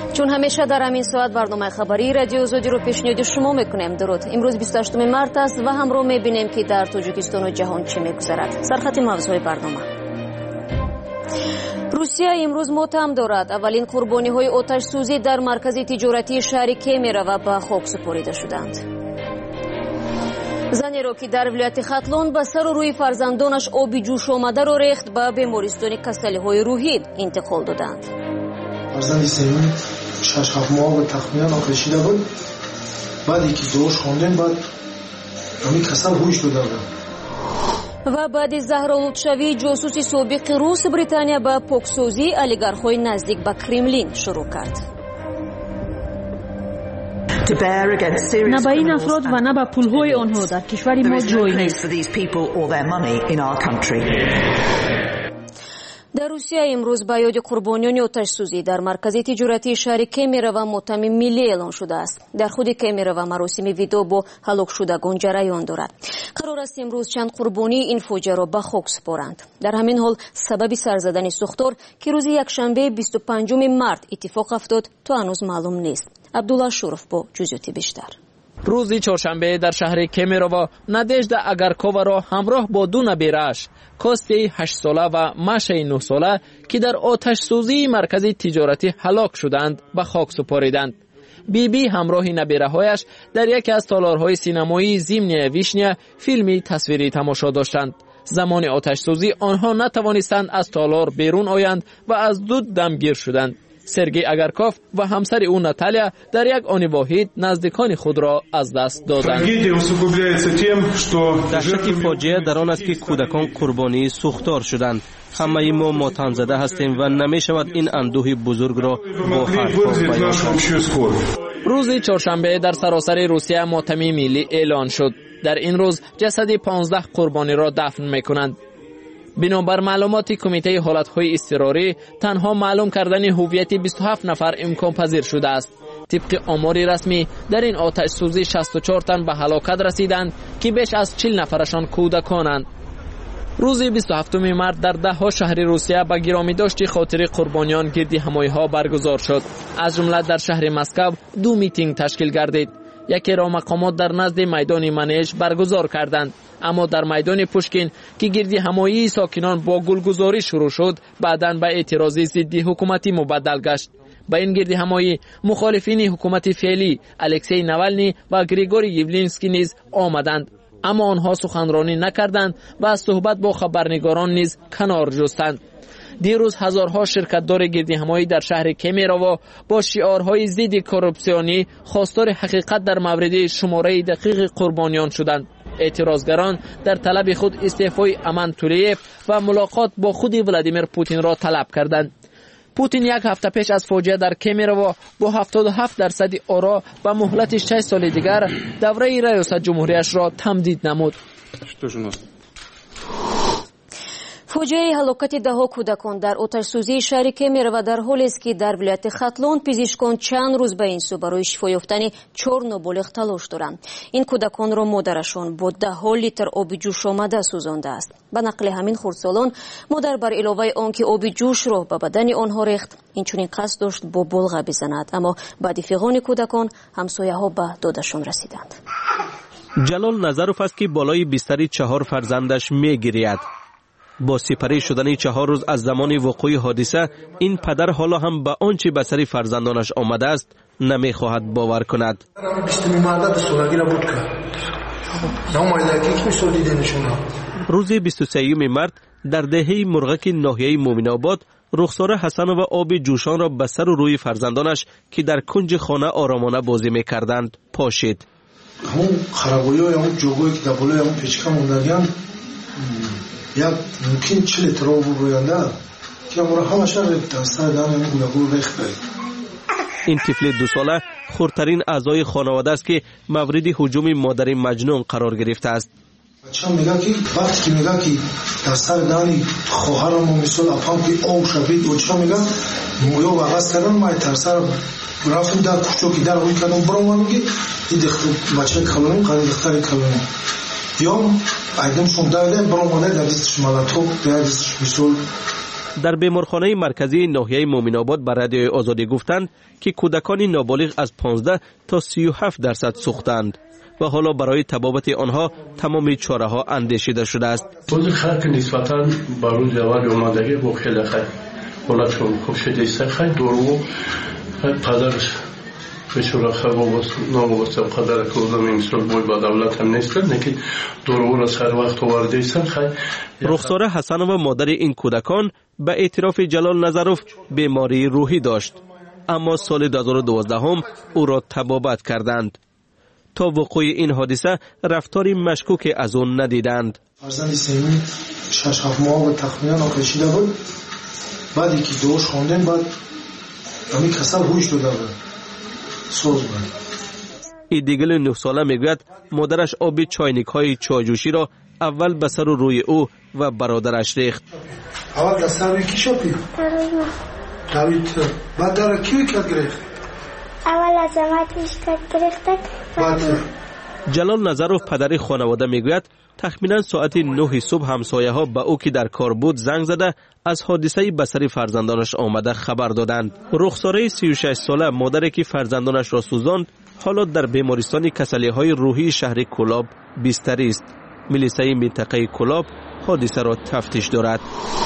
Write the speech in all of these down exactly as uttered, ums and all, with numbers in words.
چون همیشه در همین ساعت برنامه خبری رادیو آزادی رو پیشنهاد شما میکنیم. درود. امروز بیست و هشتم مارس است و همراه میبینیم که در تاجیکستان و جهان چه میگذرد. سرخط موضوع برنامه: روسیه امروز متهم دارد اولین قربانی های آتش سوزی در مرکز تجارتی شهر کیمیرو به خاک سپرده شدند. زنی را که در ولایت ختلون به سر و روی فرزندانش آبی جوش آمده را ریخت به بیمارستان کسلی های روحی انتقال دادند. فرزند سیمون شش هفت ماه به تخمینان آکشیده بود. بعدی که دوش خوندیم بعد همین کسل هوش داده بود. و بعد زهرا لطفشوی جاسوس سابق روس بریتانیا به پاکسازی اولیگارخ‌های نزدیک به کرملین شروع کرد. نه به این افراد و نه به پولهای آنها در کشور ما جای نیست. در روسیه امروز به یاد قربانیان آتش سوزی در مرکز تجارتی شهر کیمیرو ماتم ملی اعلان شده است. در خود کیمیرو مراسم ویدو با هلاک شدگان جریان دارد. قرار است امروز چند قربانی این فوجیه را به خاک سپارند. در همین حال سبب سر زدن سوختار که روز یکشنبه بیست و پنجم مارس اتفاق افتاد تا هنوز معلوم نیست. عبدالله شورف با جزئیات بیشتر. روز چهارشنبه در شهر کیمیرو نادژدا اگارکووا را همراه با دو نبیره‌اش کوستی هشت ساله و ماشای نه ساله که در آتش سوزی مرکزی تجارتی هلاک شدند به خاک سپاریدند. بی بی همراه نبیره‌هایش در یکی از تالارهای سینمایی زیمنیا ویشنیا فیلمی تصویری تماشا داشتند. زمان آتش سوزی آنها نتوانستند از تالار بیرون آیند و از دود دمگیر شدند. سرگئی اگارکوف و همسر او ناتالیا در یک آن واحد نزدیکان خود را از دست دادند. دهشت فاجعه در آن است که کودکان قربانی سوختار شدند. همه ما ماتم زده هستیم و نمی شود این اندوه بزرگ را با حرفا بیان کنیم. روز چهارشنبه در سراسر روسیه ماتم ملی اعلان شد. در این روز جسد پانزده قربانی را دفن می‌کنند. بنابر معلومات کمیته حالتهای اضطراری تنها معلوم کردن هویت بیست و هفت نفر امکان پذیر شده است. طبق آمار رسمی در این آتش سوزی شصت و چهار تن به هلاکت رسیدند که بیش از چهل نفرشان کودکانند. روز بیست و هفتم مارس در ده ها شهر روسیه به گرامی داشت خاطر قربانیان گردی همایی‌ها برگزار شد. از جمله در شهر مسکو دو میتینگ تشکیل گردید. یکی را مقامات در نزد میدان منیژ برگزار کردند، اما در میدان پوشکین که گردی همایی ساکنان با گلگزاری شروع شد بعداً به اعتراضی ضد حکومتی مبدل گشت. با این گردی همایی مخالفین حکومت فعلی الکسی ناوالنی و گریگوری یولینسکی نیز آمدند، اما آنها سخنرانی نکردند و از صحبت با خبرنگاران نیز کنار جستند. دیروز هزارها شرکت‌دار گردی همایی در شهر کیمیرو با شعارهای ضد کورپسیونی خواستار حقیقت در مورد شماره دقیق قربانیان شدند. اعتراضگران در طلب خود استعفای امان تولیف و ملاقات با خود ولادیمیر پوتین را طلب کردند. پوتین یک هفته پیش از فاجعه در کیمیرو با هفتاد و هفت درصد آرا و مهلت شش سال دیگر دوره ریاست جمهوریش را تمدید نمود. فوجیه هلاکت دهها کودکان در آتش سوزی شهر کیمیرو در حالی است که در ولایت ختلون پزشکان چند روز به این سو برای شفا یافتن چهار نابالغ تلاش دارند. این کودکان را مادرشان با دهها لیتر آب جوش آمده سوزانده است. به نقل همین خردسالان مادر بر علاوه آنکه آب جوش را به بدن آنها ریخت اینچنین قصد داشت با بلغه بزند، اما بعد فیغان کودکان همسایه‌ها به دادشان رسیدند. جلال نظروف است که بالای بستر چهار فرزندش می‌گرید. با سپری شدن چهار روز از زمان وقوع حادثه این پدر حالا هم به آنچه به سر فرزندانش آمده است نمیخواهد باور کند. روز بیست و سوم مارس در دهه مرغک ناحیه مومن آباد رخسار حسن و آب جوشان را به سر و روی فرزندانش که در کنج خانه آرامانه بازی میکردند پاشید. همون خرابایی های همون جوگوی که در بالای همون پیچکه موندگیان یک ممکن چه لیتر آب روینده که همون را همه شر دسته دم همون گلگو ریخت باید. این طفل دو ساله خردترین اعضای خانواده است که مورد هجوم مادر مجنون قرار گرفته است. بچه‌ها میگه که وقتی که میگه که دسته دانی خواهرم و مثال افهم که آب شبید و چه میگه مویا و عوض کردن ما ترسر رفتم در کشو که در روی کردم برام ما میگه این دختر بچه کلونیم قدر دختر کلونیم یا ایدم شونده ده برام ماده در دستش مالاتو در دستش مثال در بیمارخانه مرکزی ناحیه مومن آباد به رادیوی آزادی گفتند که کودکان نابالغ از پانزده تا سی و هفت درصد سوختند و حالا برای تبابت آنها تمام چاره ها اندیشیده شده است. روز خلق نسبتاً بر روز اول اومدگی با خیلی خیلی حالا چون خوب شده است خیلی دورو پدرش بشورا خب ناموسته قدر کردم این سال بوی با دولت هم نیست نکی دورو را سر وقت آورده ایستن خیلی. رخساره حسنова مادر این کودکان به اعتراف جلال نظروف بیماری روحی داشت، اما سال دو هزار و دوازده هم او را تبابت کردند. تا وقوع این حادثه رفتاری مشکوک از اون ندیدند. فرزند سیمی شش هفت ماه و تخمینا ناکشیده بود. بعدی که دوش خوندن بعد همین کسل هوش داده بود. سوز بود. این دیگل نه ساله میگوید مادرش آب چاینک های چایجوشی را اول به سر و روی او و برادرش ریخت. اول دست روی کی شپید؟ دوید. بعد در کی کرد گرفت؟ اول از امتش کرد گرفت. جلال نظروف پدر خانواده میگوید تخمینا ساعت نه صبح همسایه ها به او که در کار بود زنگ زده از حادثه به سر فرزندانش آمده خبر دادند. رخساره سی و شش ساله مادری که فرزندانش را سوزاند حالا در بیمارستان کسلی های روحی شهر کلاب بستری است. ملیسه منطقه کلاب حادثه را تفتیش دارد.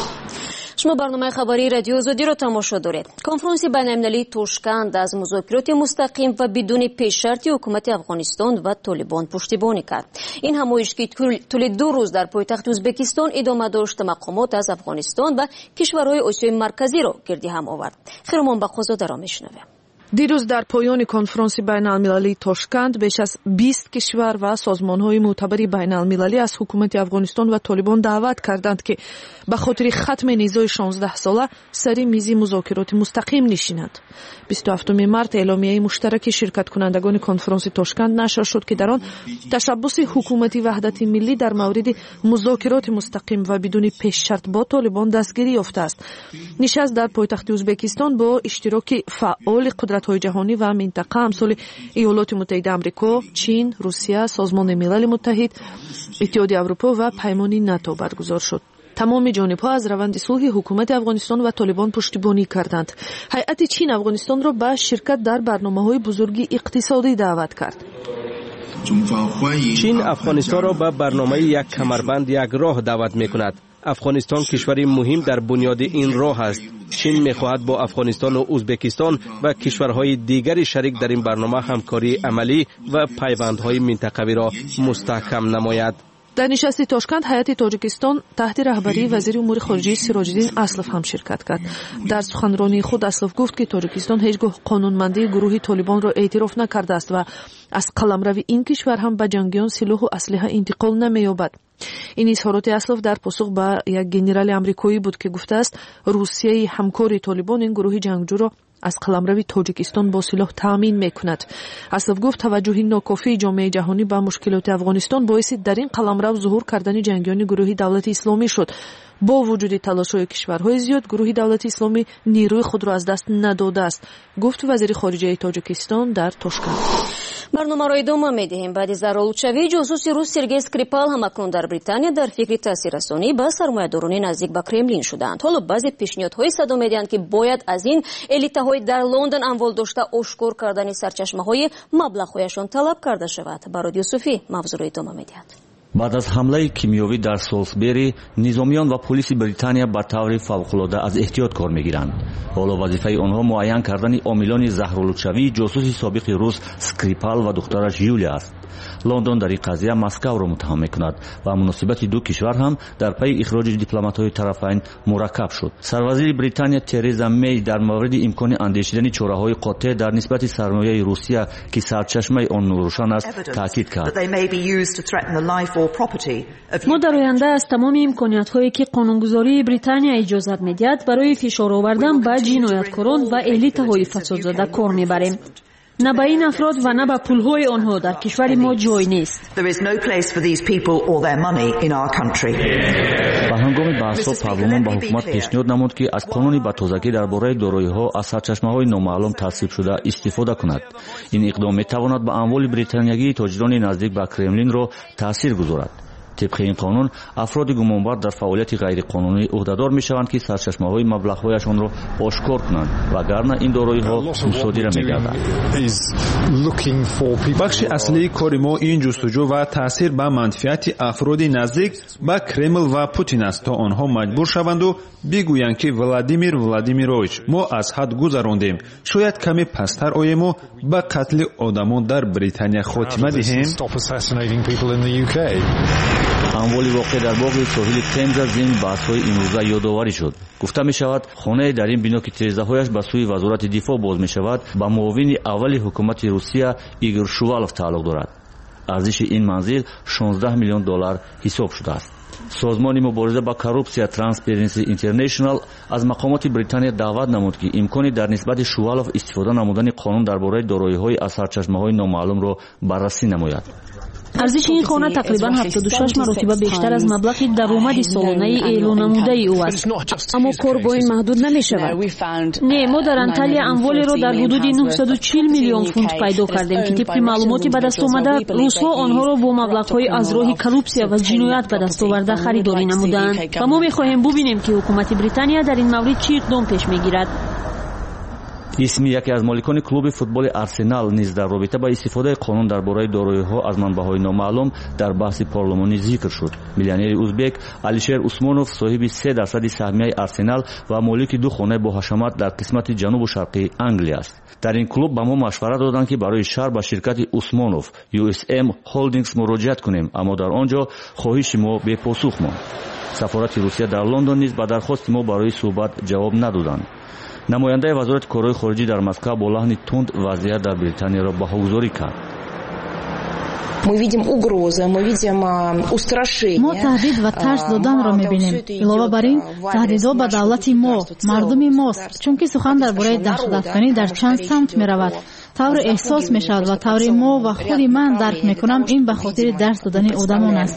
شما برنامه خبری رادیو آزادی را تماشا دارید. کنفرانس بین‌المللی توشکند از مذاکرات مستقیم و بدون پیش شرطی حکومت افغانستان و طالبان پشتیبانی کرد. این همایش که طول دو روز در پایتخت ازبکستان ادامه داشت مقامات از افغانستان و کشورهای آسیای مرکزی را گردی هم آورد. خیرمان بخوزاده را میشنویم. دیروز در پایان کنفرانس بین‌المللی توشکند بیش از بیست کشور و سازمان‌های معتبر بین‌المللی از حکومت افغانستان و طالبان دعوت کردند که به خاطر ختم نیزه شانزده ساله سر میز مذاکرات مستقیم نشینند. بیست و هفتم مارس اعلامیه مشترک شرکت کنندگان کنفرانس توشکند نشر شد که در آن تشبث حکومت وحدت ملی در مورد مذاکرات مستقیم و بدون پیش شرط با طالبان دستگیری یافته است. نشست در پایتخت ازبکستان با اشتراک فعال قدرت‌های جهانی و منطقه امثال ایالات متحده آمریکا، چین، روسیه، سازمان ملل متحد، اتحادیه اروپا و پیمان ناتو برگزار شد. تمام جانب‌ها از روند صلح حکومت افغانستان و طالبان پشتیبانی کردند. هیئت چین افغانستان را به شرکت در برنامه‌های بزرگ اقتصادی دعوت کرد. چین افغانستان را به برنامه یک کمربند یک راه دعوت می‌کند. افغانستان کشوری مهم در بنیاد این راه است. چین می‌خواهد با افغانستان و ازبکستان و کشورهای دیگری شریک در این برنامه همکاری عملی و پیوندهای منطقوی را مستحکم نماید. در نشست تاشکند هیئت تاجیکستان تحت رهبری وزیر امور خارجه سراج‌الدین اسلف هم شرکت کرد. در سخنرانی خود اسلف گفت که تاجیکستان هیچگاه قانونمندی گروه طالبان را اعتراف نکرده است و از قلمرو این کشور هم به جنگیان سلاح و اسلحه انتقال نمی‌یابد. این اظهارات اسلف در پاسخ به یک گنرال آمریکایی بود که گفته است روسیه همکار طالبان این گروه جنگجو را از قلمرو تاجیکستان با سلاح تامین میکند. اسلف گفت توجه ناکافی جامعه جهانی به مشکلات افغانستان باعث در این قلمرو ظهور کردن جنگیان گروه دولت اسلامی شد. با وجود تلاش‌های کشورهای زیاد گروه دولت اسلامی نیروی خود را از دست نداده است، گفت وزیر خارجه تاجیکستان در توشکند. برنامه را ادامه می‌دهیم. بعد از زارالچوی جاسوس روس سرگئی اسکریپال هم اکنون در بریتانیا در فکر تاثیررسانی به سرمایه‌داران نزدیک به کرملین شدند. حالا بعضی پیشنهادهای صدا می‌دهند که باید از این الیت‌های در لندن اموال داشته آشکار کردن سرچشمه‌های مبلغ‌هایشان طلب کرده شود. برادیو صوفی موضوع را ادامه می‌دهد. بعد از حمله کیمیایی در سولسبری، نظامیان و پلیس بریتانیا به طور فوق‌العاده از احتیاط کار می‌گیرند. حالا وظیفه آنها معین کردن عاملان زهرآلودشوی جاسوس سابق روس اسکریپال و دخترش یولیا است. لندن در این قضیه مسکو را متهم می‌کند و مناسبت دو کشور هم در پی اخراج دیپلمات‌های طرفین مرکب شد. سروزیر بریتانیا ترزا می در مورد امکان اندیشیدن چاره‌های قاطع در نسبت سرمایه روسیه که سرچشمه آن روشن است تاکید کرد. ما در آینده از تمام امکانیت‌هایی که قانونگذاری بریتانیا اجازه می‌دهد برای فشار آوردن به جنایتکاران و الیت‌های فسادزده کار می‌بریم. نه به این افراد و نه به پولهای آنها در کشور ما جای نیست. به هنگام بحث‌ها پارلمان به حکومت پیشنهاد نمود که از قانون به تازگی درباره دارایی‌ها از سرچشمه‌های نامعلوم تصویب شده استفاده کند. این اقدام می‌تواند به اموال بریتانیایی تاجران نزدیک به کرملین را تأثیر گذارد. طبق این قانون افراد گمانبر در فعالیت غیرقانونی عهدهدار میشوند که سرچشمه‌های مبلغ‌هایشان را آشکار کنند وگرنه این دارایی‌ها مصادره می‌گردند. بخش اصلی کار ما این جستجو و تاثیر به منفعت افراد نزدیک به کرمل و پوتین است تا آنها مجبور شوند و بگویند که ولادیمیر ولادیمیروویچ ما از حد گذراندیم، شاید کمی پستر آییم و به قتل آدمان در بریتانیا خاتمه دهیم. اموال واقع در باغ ساحل تمز از این بحث‌های امروزه یادآوری شد. گفته می شود خانه در این بنا که تیرزدهایش به سوی وزارت دفاع باز می شود به معاون اول حکومت روسیه ایگور شووالوف تعلق دارد. ارزش این منزل شانزده میلیون دلار حساب شده است. سازمان مبارزه با کورپسیا ترانسپرنسی اینترنشنال از مقامات بریتانیا دعوت نمود که امکانی در نسبت شووالوف استفاده نمودن قانون درباره دارایی‌های از سرچشمه‌های نامعلوم را بررسی نماید. ارزش این خانه تقریبا هفتاد و شش مرتبه بیشتر از مبلغ درآمد سالانه اعلان نموده او است. اما کار با این محدود نمی شود. نه، ما در انطالیا اموالی را در حدود نهصد و چهل میلیون پوند پیدا کردیم که طبق معلوماتی به دست آمده روس‌ها آنها را با مبلغ‌های از راه کورپسیا و جنایت به دست آورده خریداری نمودند و ما می‌خواهیم ببینیم که حکومت بریتانیا در این مورد چه اقدام پیش می‌گیرد. اسمی یکی از مالکان کلوب فوتبال آرسنال نیز در رابطه با استفاده قانون درباره دارایی‌ها از منبع‌های نامعلوم در بحث پارلمانی ذکر شد. میلیونر ازبک الیشر عثمانوف صاحب سه درصد سهمیه آرسنال و مالک دو خانه با حشمت در قسمت جنوب و شرقی انگلیس است. در این کلوب به ما مشورت دادند که برای شهر با شرکت عثمانوف یو اس ام هولدینگز مراجعه کنیم، اما در آنجا خواهش ما بی پاسخ ماند. سفارت روسیه در لندن نیز به درخواست ما برای صحبت جواب ندادند. نماینده وزارت کارهای خارجی در مسکو با لحن تند وضعیت در بریتانیا را بهاگذاری کرد. ما تهدید و ترس دادن را می‌بینیم. علاوه بر این تهدیدها به دولت ما، مردم ماست، چون که سخن درباره دهشت‌افکنی در چند سمت می‌رود. طور احساس می‌شود و طور ما و خود من درک می‌کنم این به خاطر درس دادن آدمان است.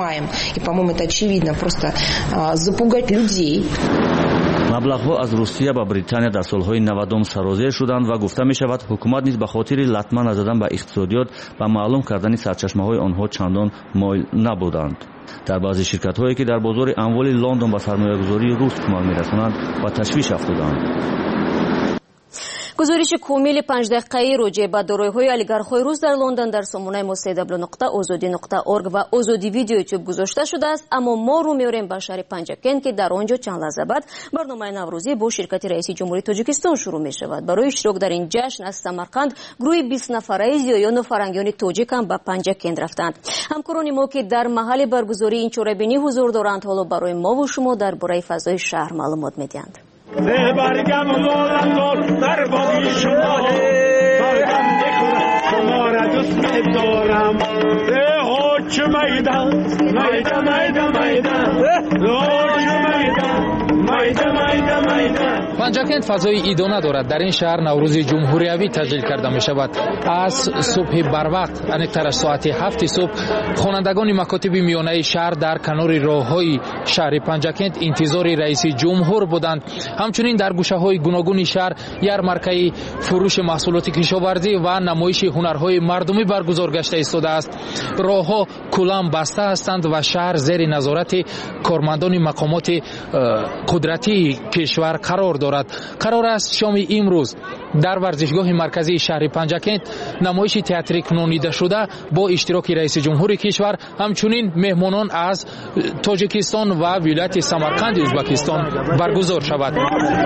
مبلغ‌ها از روسیه به بریتانیا در سال‌های نود سرازیر شدند و گفته می‌شود حکومت نیز به خاطر لطمه نزدن به اقتصادیات و معلوم کردن سرچشمه‌های آنها چندان مایل نبودند. در بعضی شرکت‌هایی که در بازار اموال لندن به سرمایه‌گذاری روس کمک می‌رسانند و تشویش افتادند. گزارش کامل پنج دقیقه‌ای راجع به دارایی‌های اولیگارخ‌های روس در لندن در سامانه ما سی دبلیو نقطه آزادی نقطه اورگ و آزادی ویدیو یوتیوب گذاشته شده است، اما ما رو می‌بریم به شهر پنجاکن که در آنجا چند لحظه بعد برنامه نوروزی با شرکت رئیس جمهوری تاجیکستان شروع می‌شود. برای اشتراک در این جشن از سمرقند گروه بیست نفره زیایان و فرنگیان تاجیک هم به پنجاکن رفتند. همکاران ما که در محل برگزاری این چهاربینی حضور دارند حالا برای ما و شما درباره فضای شهر معلومات می‌دهند. برگم دولت در بادی شماله برگم بخورم شما را دوست دارم اوچ میدان میدان میدان میدان اوچ میدان میدان میدان میدان. پنجاکن فضای ایدانه دارد. در این شهر نوروز جمهوریوی تجلیل کرده می شود. از صبح بر وقت انکتر از ساعت هفت صبح خوانندگان مکاتب میانه شهر در کنار راههای شهر پنجاکن انتظار رئیس جمهور بودند. همچنین در گوشه های گوناگون شهر یارمارکه فروش محصولات کشاورزی و نمایش هنرهای مردمی برگزار گشته ایستاده است. راهها کلام بسته هستند و شهر زیر نظارت کارمندان مقامات قدرتی کشور قرار دارد. قرار است شام امروز در ورزشگاه مرکزی شهر پنجاکن نمایش تئاتر کنونیده شده با اشتراک رئیس جمهور کشور همچنین مهمانان از تاجیکستان و ولایت سمرقند ازبکستان برگزار شود.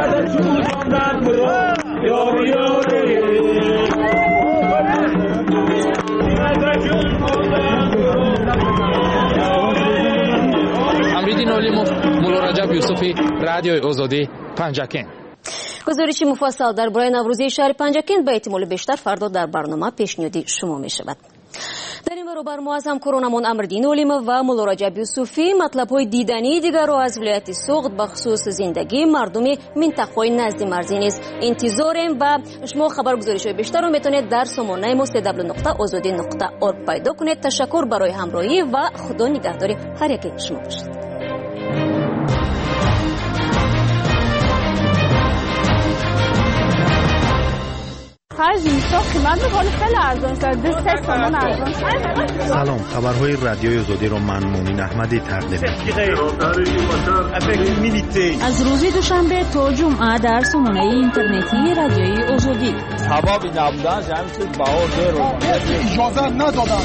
امریدین علیموف، مولا رجب یوسفی، رادیوی آزادی، پنجاکن. گزارشی مفصل درباره نوروزی شهر پنجاکن به احتمال بیشتر فردا در برنامه پیشنهادی شما می شود. در این برابر ما از همکارانمان امردین علیموف و مولا رجب یوسفی مطلب‌های دیدنی دیگر را از ولایت سوغد بخصوص زندگی مردم منطقه‌های نزد مرزی نیز انتظاریم و شما خبرگزاری‌های بیشتر را میتونید در سامانه ما سی دبلیو نقطه آزادی نقطه اورگ پیدا کنید. تشکر برای همراهی و خدا نگهدار هر یک شما باشید. خرج میشه قیمت رو بالا خیلی ارزان شد سه تومن ارزان شد. سلام، خبرهای رادیوی آزادی رو من مونین احمدی تقدیم می‌کنم. از روز دوشنبه تا جمعه در سامانه اینترنتی رادیوی آزادی. حبابی نبودن همین چیز باور رو اجازه ندادن.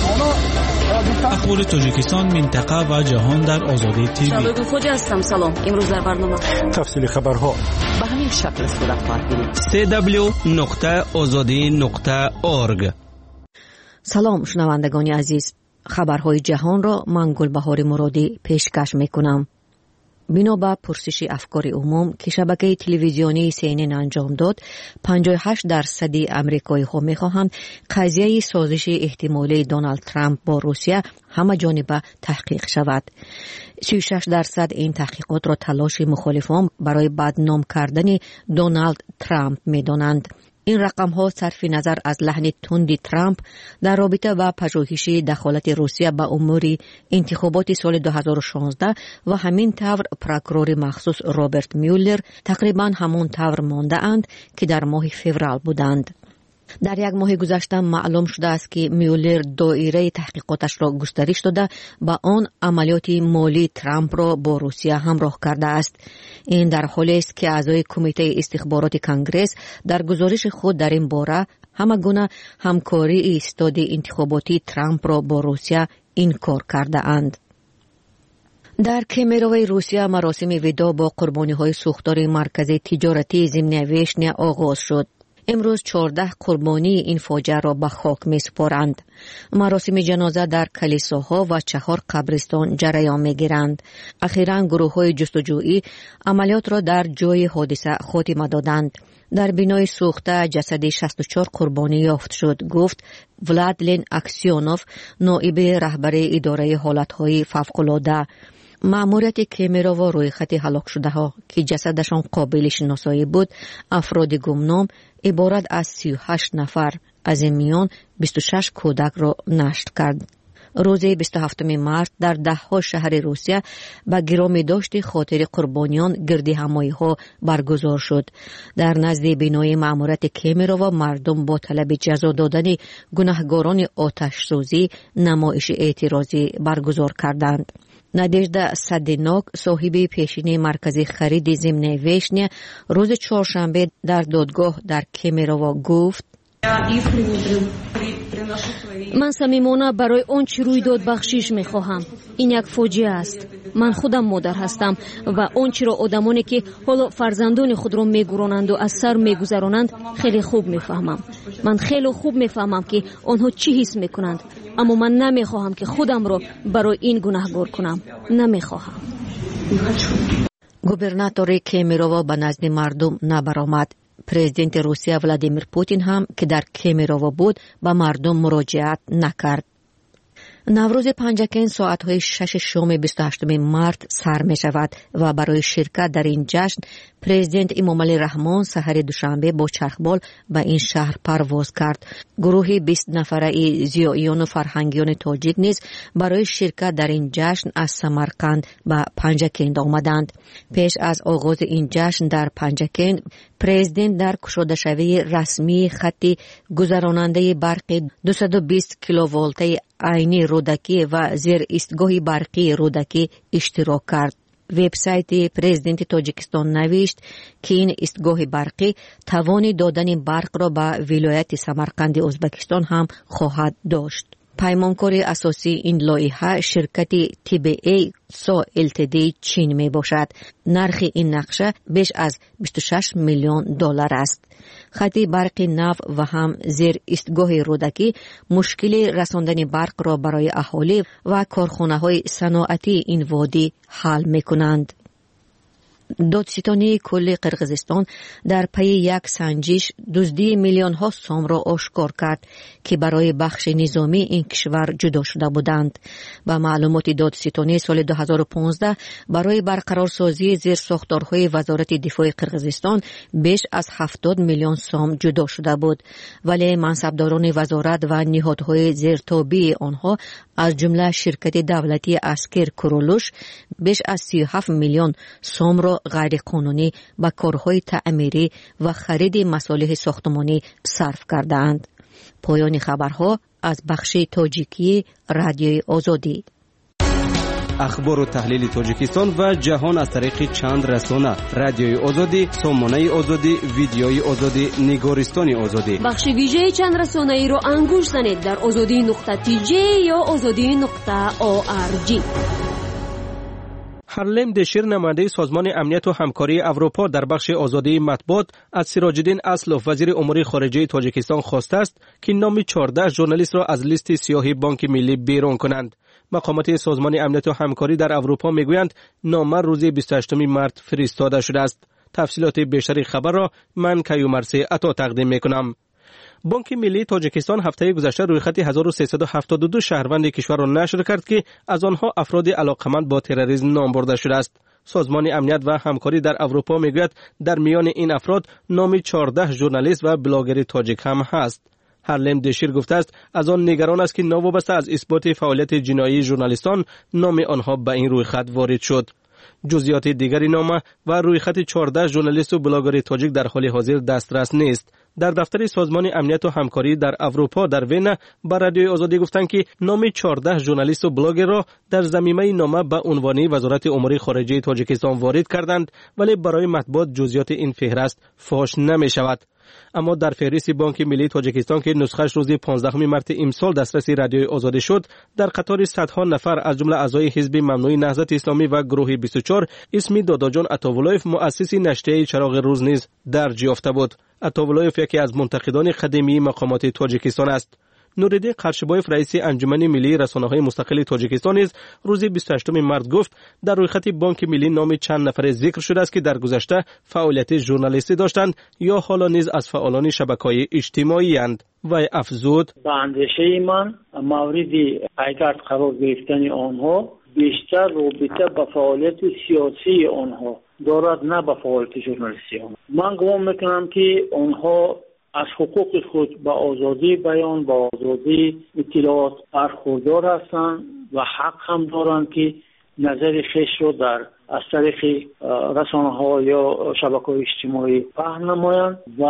اخبار تاجیکستان، منطقه و جهان در آزادی تیوی. شبکه خوج هستم. سلام. امروز در برنامه تفصیل خبرها به همین شکل صورت خواهد گرفت. سه دبلیو نقطه آزادی نقطه اورگ. سلام شنوندگان عزیز، خبرهای جهان را من گلبهار مرادی پیشکش میکنم. بنا به پرسش افکار عموم که شبکه تلویزیونی سی ان ان انجام داد، پنجاه و هشت درصد امریکایی ها میخواهند قضیه سازش احتمالی دونالد ترامپ با روسیه همه جانبه تحقیق شود. سی و شش درصد این تحقیقات را تلاش مخالفان برای بدنام کردن دونالد ترامپ میدانند. این رقم ها صرف نظر از لحن تند ترامپ در رابطه با پژوهش دخالت روسیه به امور انتخابات سال دو هزار و شانزده و همین طور پروکورور مخصوص رابرت میولر تقریبا همان طور مانده اند که در ماه فوریه بودند. در یک ماه گذشته معلوم شده است که میولر دایره تحقیقاتش را گسترش داده با آن عملیات مالی ترامپ را با روسیه همراه کرده است. این در حالی است که اعضای کمیته استخبارات کنگره در گزارش خود در این باره همه گونه همکاری ایستاد انتخاباتی ترامپ را با روسیه انکار کرده اند. در کمیروی روسیه مراسم وداع با قربانی های سوختار مرکز تجارتی ضمن ویشنیا آغاز شد. امروز چهارده قربانی این فاجعه را به خاک می سپارند. مراسم جنازه در کلیساها و چهار قبرستان جریان می گیرند. اخیراً گروه های جستجویی عملیات را در جای حادثه خاتمه دادند. در بینای سوخته جسد شصت و چهار قربانی یافت شد، گفت ولادلین اکسیونوف، نائب رهبر اداره حالتهای فوق‌العاده. مأموریت کمیرا و روی خط هلاک شده ها که جسدشان قابل شناسایی بود، افراد گمنام عبارت از سی و هشت نفر، از این میان بیست و شش کودک را نشت کرد. روز بیست و هفتم مارس در ده ها شهر روسیه به گرامی داشت خاطر قربانیان گردی همایی ها برگزار شد. در نزد بینای مأموریت کمیرا و مردم با طلب جزا دادن گناهکاران آتش سوزی نمایش اعتراضی برگزار کردند. نادژدا سدینوک، صاحب پیشین مرکز خرید ضمن ویشنیا، روز چهارشنبه در دادگاه در کمیرووا گفت: من صمیمانه برای آنچه روی داد بخشش میخواهم. این یک فاجعه است. من خودم مادر هستم و آنچه را آدمانی که حالا فرزندان خود را میگورانند و از سر میگذرانند خیلی خوب میفهمم. من خیلی خوب میفهمم که آنها چی حس میکنند، اما من نمیخواهم که خودم را برای این گناهکار کنم. نمیخواهم. گوبرناتور کمیرووا به نزد مردم نبرآمد. پرزیدنت روسیه ولادیمیر پوتین هم که در کمیرووا بود به مردم مراجعت نکرد. نوروز پنجکین ساعتهای شش شام بیست و هشتم مارس سر می شود و برای شرکت در این جشن پرزیدنت امامعلی رحمان سحر دوشنبه با چرخبال به این شهر پرواز کرد. گروهی بیست نفره زیاییان و فرهنگیان تاجیک نیز برای شرکت در این جشن از سمرقند به پنجکین آمدند. پیش از آغاز این جشن در پنجکین، پرزیدنت در گشاده‌شوی رسمی خط گذراننده برق دویست و بیست کیلوولت عینی رودکی و زیر ایستگاه برقی رودکی اشتراک کرد. وبسایت پرزیدنت تاجیکستان نوشت که این ایستگاه برقی توان دادن برق را به ولایت سمرقند ازبکستان هم خواهد داشت. پیمانکار اساسی این لایحه شرکت تی بی ای سا ال تی دی چین می باشد. نرخ این نقشه بیش از بیست و شش میلیون دلار است. خط برق نو و هم زیر ایستگاه رودکی مشکل رساندن برق را برای اهالی و کارخانه های صنعتی این وادی حل می کنند. دادستانی کل قرقیزستان در پی یک سنجش دزدی میلیون ها سوم را آشکار کرد که برای بخش نظامی این کشور جدا شده بودند. با معلومات دادستانی سال دو هزار و پانزده برای برقرارسازی زیر ساختارهای وزارت دفاع قرقیزستان بیش از هفتاد میلیون سوم جدا شده بود، ولی منصبداران وزارت و نهادهای زیرتابع آنها از جمله شرکت دولتی اسکر کرولوش بیش از سی و هفت میلیون سوم را غیرقانونی به کارهای تعمیری و خرید مصالح ساختمانی صرف کردند. پایان خبرها از بخش تاجیکی رادیوی آزادی. اخبار و تحلیل تاجیکستان و جهان از طریق چند رسانه: رادیوی آزادی، سامانه آزادی، ویدیوی آزادی، نگارستان آزادی. بخش ویژه چند رسانه ای را انگوش زنید در آزادی نقطه تی جی یا آزادی نقطه او آر جی. هارلم دشیر نماینده سازمان امنیت و همکاری اروپا در بخش آزادی مطبوعات از سیراج‌الدین اسلوف وزیر امور خارجه تاجیکستان خواسته است که نام چهارده ژورنالیست را از لیست سیاه بانک ملی بیرون کنند. مقامات سازمان امنیت و همکاری در اروپا میگویند نامه روز بیست و هشتم مارس فرستاده شده است. تفصیلات بیشتر خبر را من کیومرث عطا تقدیم میکنم. بانک ملی تاجیکستان هفته گذشته رویخط هزار و سیصد و هفتاد و دو شهروند کشور را نشر کرد که از آنها افراد علاقمند با تروریسم نام برده شده است. سازمان امنیت و همکاری در اروپا میگوید در میان این افراد نام چهارده ژورنالیست و بلاگر تاجیک هم هست. هارلم دشیر گفته است از آن نگران است که ناوابسته از اثبات فعالیت جنایی ژورنالیستان نام آنها به این رویخط وارد شد. جزئیات دیگری نامه و رویخط چهارده ژورنالیست و بلاگر تاجیک در حال حاضر دسترس نیست. در دفتر سازمان امنیت و همکاری در اروپا در وین با رادیوی آزادی گفتند که نام چهارده ژورنالیست و بلاگر را در ضمیمه نامه به عنوان وزارت امور خارجه تاجیکستان وارد کردند، ولی برای مطبوعات جزئیات این فهرست فاش نمی شود. اما در فهرست بانک ملی تاجیکستان که نسخه‌اش روز پانزدهم مارس امسال دسترس رادیوی آزادی شد، در قطار صدها نفر از جمله اعضای حزب ممنوع نهضت اسلامی و گروه بیست و چهار اسم داداجان عطاولایف مؤسس نشریه چراغ روز نیز درج یافته بود. عطاولایف یکی از منتقدان قدیمی مقامات تاجیکستان است. نوردین قرشبایف رئیس انجمن ملی رسانه‌های مستقل تاجیکستان نیز روز بیست و هشتم مارس گفت در رویخط بانک ملی نام چند نفر ذکر شده است که در گذشته فعالیت ژورنالیستی داشتند یا حالا نیز از فعالان شبکه‌های اجتماعی اند. و افزود به اندیشه من مورد پیگرد قرار گرفتن آنها بیشتر رابطه به فعالیت سیاسی آنها دارد نه به فعالیت ژورنالیستی آنها. من گمان میکنم که آنها از حقوق خود به آزادی بیان، به آزادی اطلاعات برخوردار هستند و حق هم دارند که نظر خیش را در از طریق رسانه‌ها یا شبکه‌های اجتماعی پهن نمایند و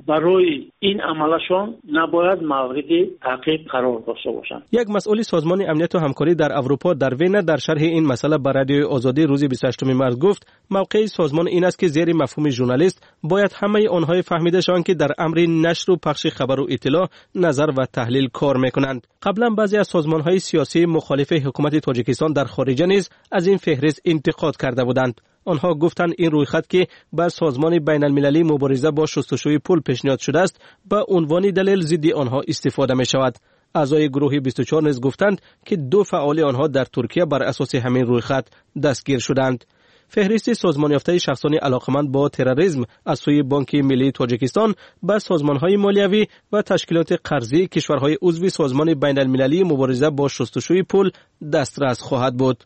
برای این عملشان نباید مورد تعقیب قرار داشته باشند. یک مسئول سازمان امنیت و همکاری در اروپا در وین در شرح این مسئله به رادیوی آزادی روز بیست و هشتم مارس گفت موقع سازمان این است که زیر مفهوم ژورنالیست باید همه آنها فهمیده شوند که در امر نشر و پخش خبر و اطلاع نظر و تحلیل کار میکنند. قبلا بعضی از سازمان‌های سیاسی مخالف حکومت تاجیکستان در خارج نیز از این فهرست انتقاد کرده بودند. آنها گفتند این رویخط که بر سازمان بین المللی مبارزه با شستشوی پول پیشنهاد شده است به عنوان دلیل ضد آنها استفاده می شود. اعضای گروه بیست و چهار نیز گفتند که دو فعال آنها در ترکیه بر اساس همین رویخط دستگیر شدند. فهرست سازمان یافته شخصان علاقمند با تروریسم از سوی بانک ملی تاجیکستان به سازمان‌های مالیوی و تشکیلات قرضی کشورهای عضو سازمان بین المللی مبارزه با شستشوی پول دسترس خواهد بود.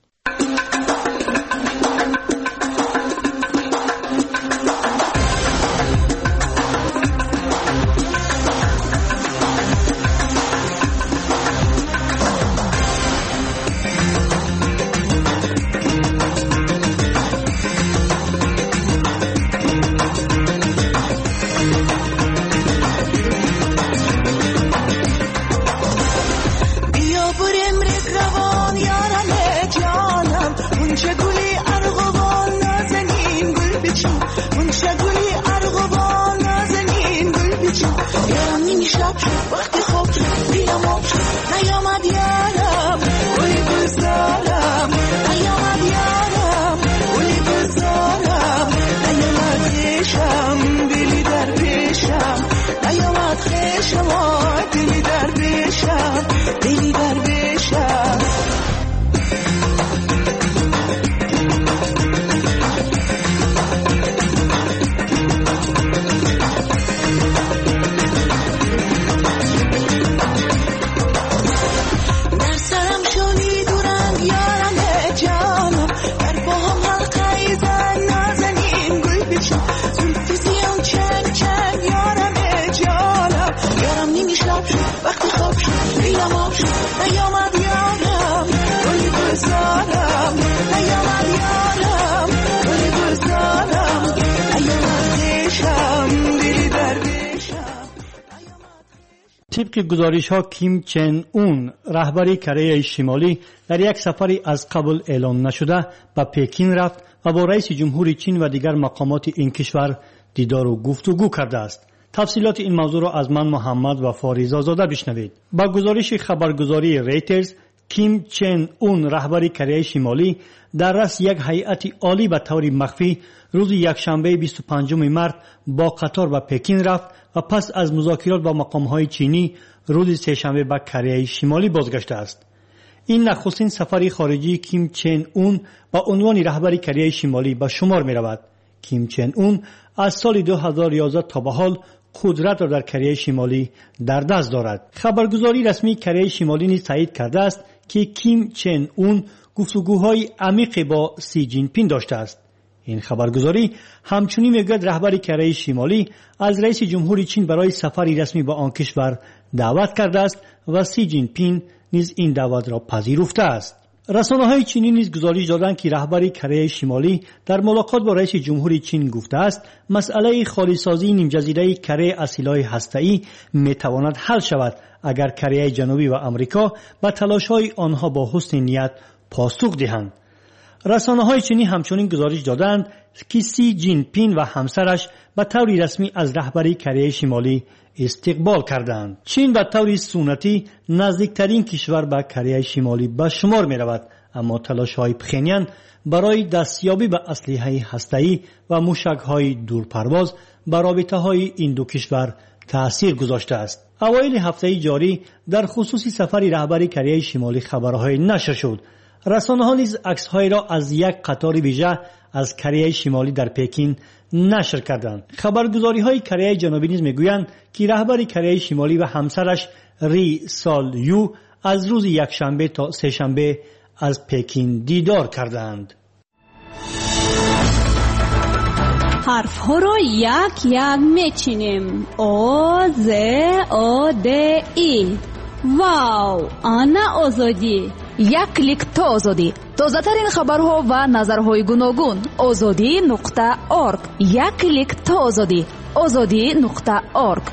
طبق گزارش‌ها کیم چن اون رهبر کره شمالی در یک سفری از قبل اعلام نشده به پکین رفت و با رئیس جمهور چین و دیگر مقامات این کشور دیدار و گفتگو کرده است. تفصیلات این موضوع را از من محمد و فاریزا زاده بشنوید. با گزارش خبرگزاری ریترز، کیم چن اون رهبر کره شمالی در رأس یک هیئت عالی به طور مخفی روز یکشنبه بیست و پنجم مارس با قطار به پکین رفت و پس از مذاکرات با مقام‌های چینی روز سه‌شنبه به کره شمالی بازگشته است. این نخستین سفر خارجی کیم چن اون با عنوان رهبر کره شمالی به شمار می رود. کیم چن اون از سال دو هزار و یازده تا به حال قدرت را در کره شمالی در دست دارد. خبرگزاری رسمی کره شمالی نیز تایید کرده است که کیم چن اون گفتگوهای عمیق با سی جین پینگ داشته است. این خبرگزاری همچنین میگوید رهبر کره شمالی از رئیس جمهور چین برای سفری رسمی به آن کشور دعوت کرده است و سی جین پینگ نیز این دعوت را پذیرفته است. رسانه‌های چینی نیز گزارش دادند که رهبر کره شمالی در ملاقات با رئیس جمهور چین گفته است مسئله خالیسازی نیم جزیره کره از سلاح هسته‌ای میتواند حل شود اگر کره جنوبی و آمریکا به تلاش‌های آنها با حسن نیت پاسخ دهند. رسانه‌های چینی همچنین گزارش دادند که سی جین پینگ و همسرش به طور رسمی از رهبری کره شمالی استقبال کردند. چین به طور سنتی نزدیکترین کشور به کره شمالی به شمار می رود، اما تلاش‌های پخنیان برای دستیابی به اسلحه هسته‌ای و موشک‌های دورپرواز بر رابطه‌های این دو کشور تأثیر گذاشته است. اوایل هفته جاری در خصوص سفر رهبر کره شمالی خبرهای نشر شد. رسانه‌ها نیز عکس‌های را از یک قطار ویژه از کره شمالی در پکین نشر کردند. خبرگزاری‌های کره جنوبی نیز می‌گویند که رهبر کره شمالی و همسرش ری سال یو از روز یکشنبه تا سه‌شنبه از پکین دیدار کردند. حرف‌ها را یک یک می‌چینیم. او ز او د ای. واو، آنا آزادی. یک کلیک تا آزادی. تازه‌ترین خبرها و نظرهای گوناگون. آزادی نقطه اورگ. یک کلیک تا آزادی. آزادی نقطه اورگ.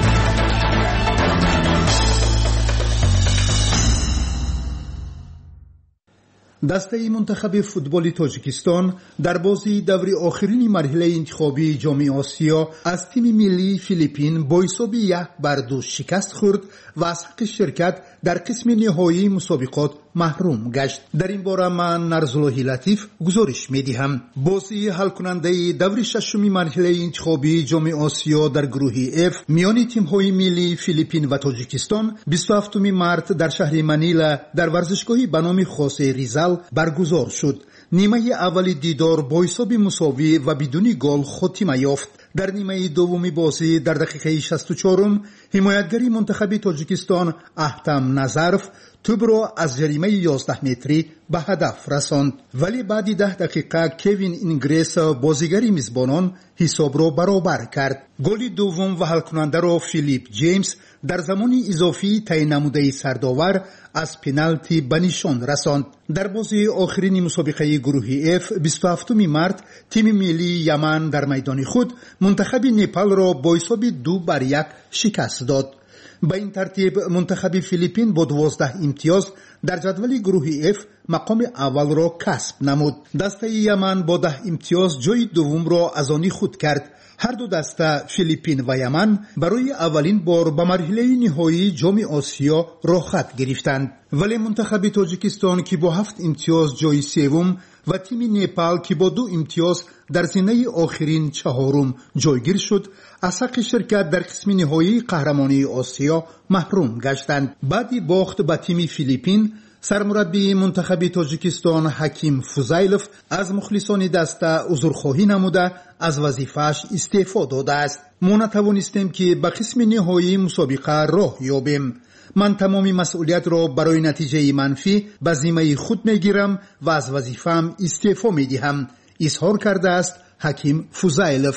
دسته منتخب فوتبال تاجیکستان در بازی دور آخرین مرحله انتخابی جام آسیا از تیم ملی فیلیپین با حساب یک بر دو شکست خورد و از حق شرکت در قسم نهایی مسابقات محروم گشت. در این باره من نرزاللهی لطیف گزارش می‌دهم. بازی حل کننده دور ششم مرحله انتخابی جام آسیا در گروه اف میان تیم‌های ملی فیلیپین و تاجیکستان بیست و هفتم مارس در شهر منیلا در ورزشگاهی به نام خواسه ریزال برگزار شد. نیمه اول دیدار با حساب مساوی و بدون گل خاتمه یافت. در نیمه دومی بازی در دقیقه شصت و چهار حمایتگری منتخب تاجیکستان احتم نظرف توپ را از جریمه یازده متری به هدف رساند، ولی بعد ده دقیقه کوین اینگریس بازیگری میزبانان حساب را برابر کرد. گل دوم و حل کننده را فیلیپ جیمز در زمان اضافی تعیین نموده سرداور از پنالتی به نشان رساند. در بازی آخرین مسابقه گروه اف بیست و هفتم مارس تیم ملی یمن در میدان خود منتخب نپال را با حساب دو بر یک شکست داد. به این ترتیب منتخب فیلیپین با دوازده امتیاز در جدول گروه اف مقام اول را کسب نمود. دسته یمن با ده امتیاز جای دوم را از آن خود کرد. هر دو دسته فیلیپین و یمن برای اولین بار به مرحله نهایی جام آسیا راه خط گرفتند، ولی منتخب تاجیکستان که با هفت امتیاز جای سوم و تیم نپال که با دو امتیاز در زینه آخرین چهارم جایگیر شد از حق شرکت در قسم نهایی قهرمانی آسیا محروم گشتند. بعد باخت به تیم فیلیپین سرمربی منتخب تاجیکستان حکیم فوزایلوف از مخلصان دسته عذرخواهی نموده از وظیفه‌اش استعفا داده است. ما نتوانستیم که به قسم نهایی مسابقه راه یابیم. من تمامی مسئولیت را برای نتیجه منفی به ذمه خود میگیرم و از وظیفه‌ام استعفا میدهم، اظهار کرده است حکیم فوزایلوف.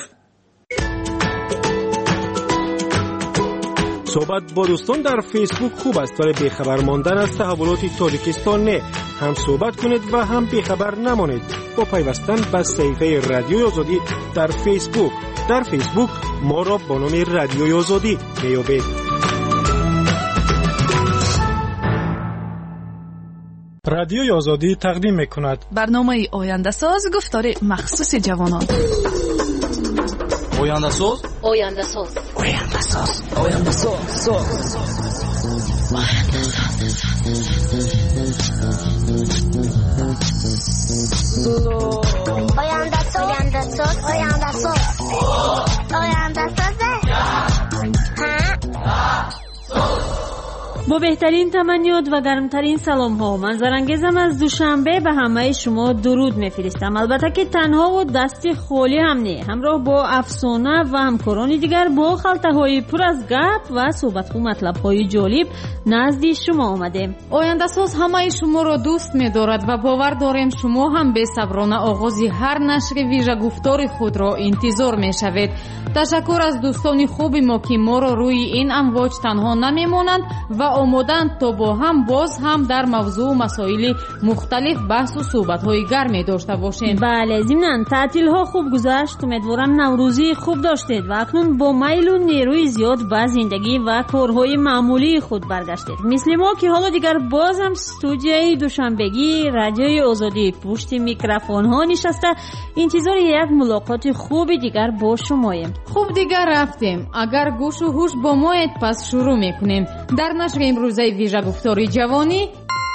صحبت با دوستان در فیسبوک خوب است، ولی بیخبر ماندن از تحولات تاجیکستان نه. هم صحبت کنید و هم بیخبر نمانید با پیوستن به صفحه رادیوی آزادی در فیسبوک. در فیسبوک ما را با نام رادیوی آزادی میابید. رادیوی آزادی تقدیم میکند برنامه آینده ساز گفتار مخصوص جوانان. آینده ساز آینده ساز آینده ساز آینده ساز آینده ساز آینده ساز آینده ساز آینده ساز با بهترین تمنیات و گرمترین سلام ها من زرنگزم از دوشنبه به همه شما درود میفرستم. البته که تنها و دستی خالی هم نه، همراه با افسانه و همکاران دیگر با خلطه های پر از گپ و صحبت و مطلب های جالب نزد شما آمده. آینده ساز همه شما را دوست می‌دارد و باور داریم شما هم به صبرانه آغاز هر نشر ویژه گفتار خود را انتظار می‌شوید. تشکر از دوستان خوب ما که ما را روی این امواج تنها نمی‌مانند و آمادند تا با هم باز هم در موضوع و مسائل مختلف بحث و صحبت‌های گرمی داشته باشیم. بله، ضمناً تعطیل‌ها خوب گذشت، امیدوارم نوروزی خوب داشتید و اکنون با میل و نیروی زیاد به زندگی و کارهای معمولی خود برگشتید. مثل ما که حالا دیگر باز هم استودیوی دوشنبگی رادیوی آزادی پشت میکروفون‌ها نشسته انتظار یک ملاقات خوب دیگر با شماییم. خوب دیگر رفتیم. اگر گوش و هوش با مایید پس شروع میکنیم. در نشر امروزه ویژه گفتار جوانی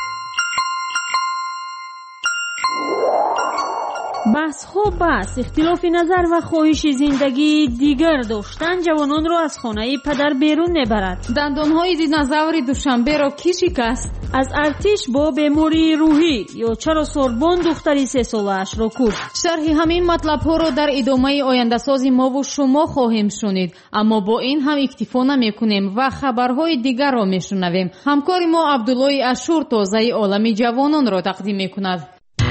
بس خوب بس اختلاف نظر و خواهش زندگی دیگر داشتن جوانان را از خانه پدر بیرون نبرد. دندانهای دینازور دوشنبه را کی شکست؟ از ارتش با بیماری روحی یا چرا سوربن دختری سه ساله‌اش را کشت. شرح همین مطلب ها را در ادامه آینده سازی ما و شما خواهیم شنید، اما با این هم اکتفا نمی کنیم و خبرهای دیگر را می شنویم. همکار ما عبدالله اشور تازه عالم جوانان را تقدیم می کند.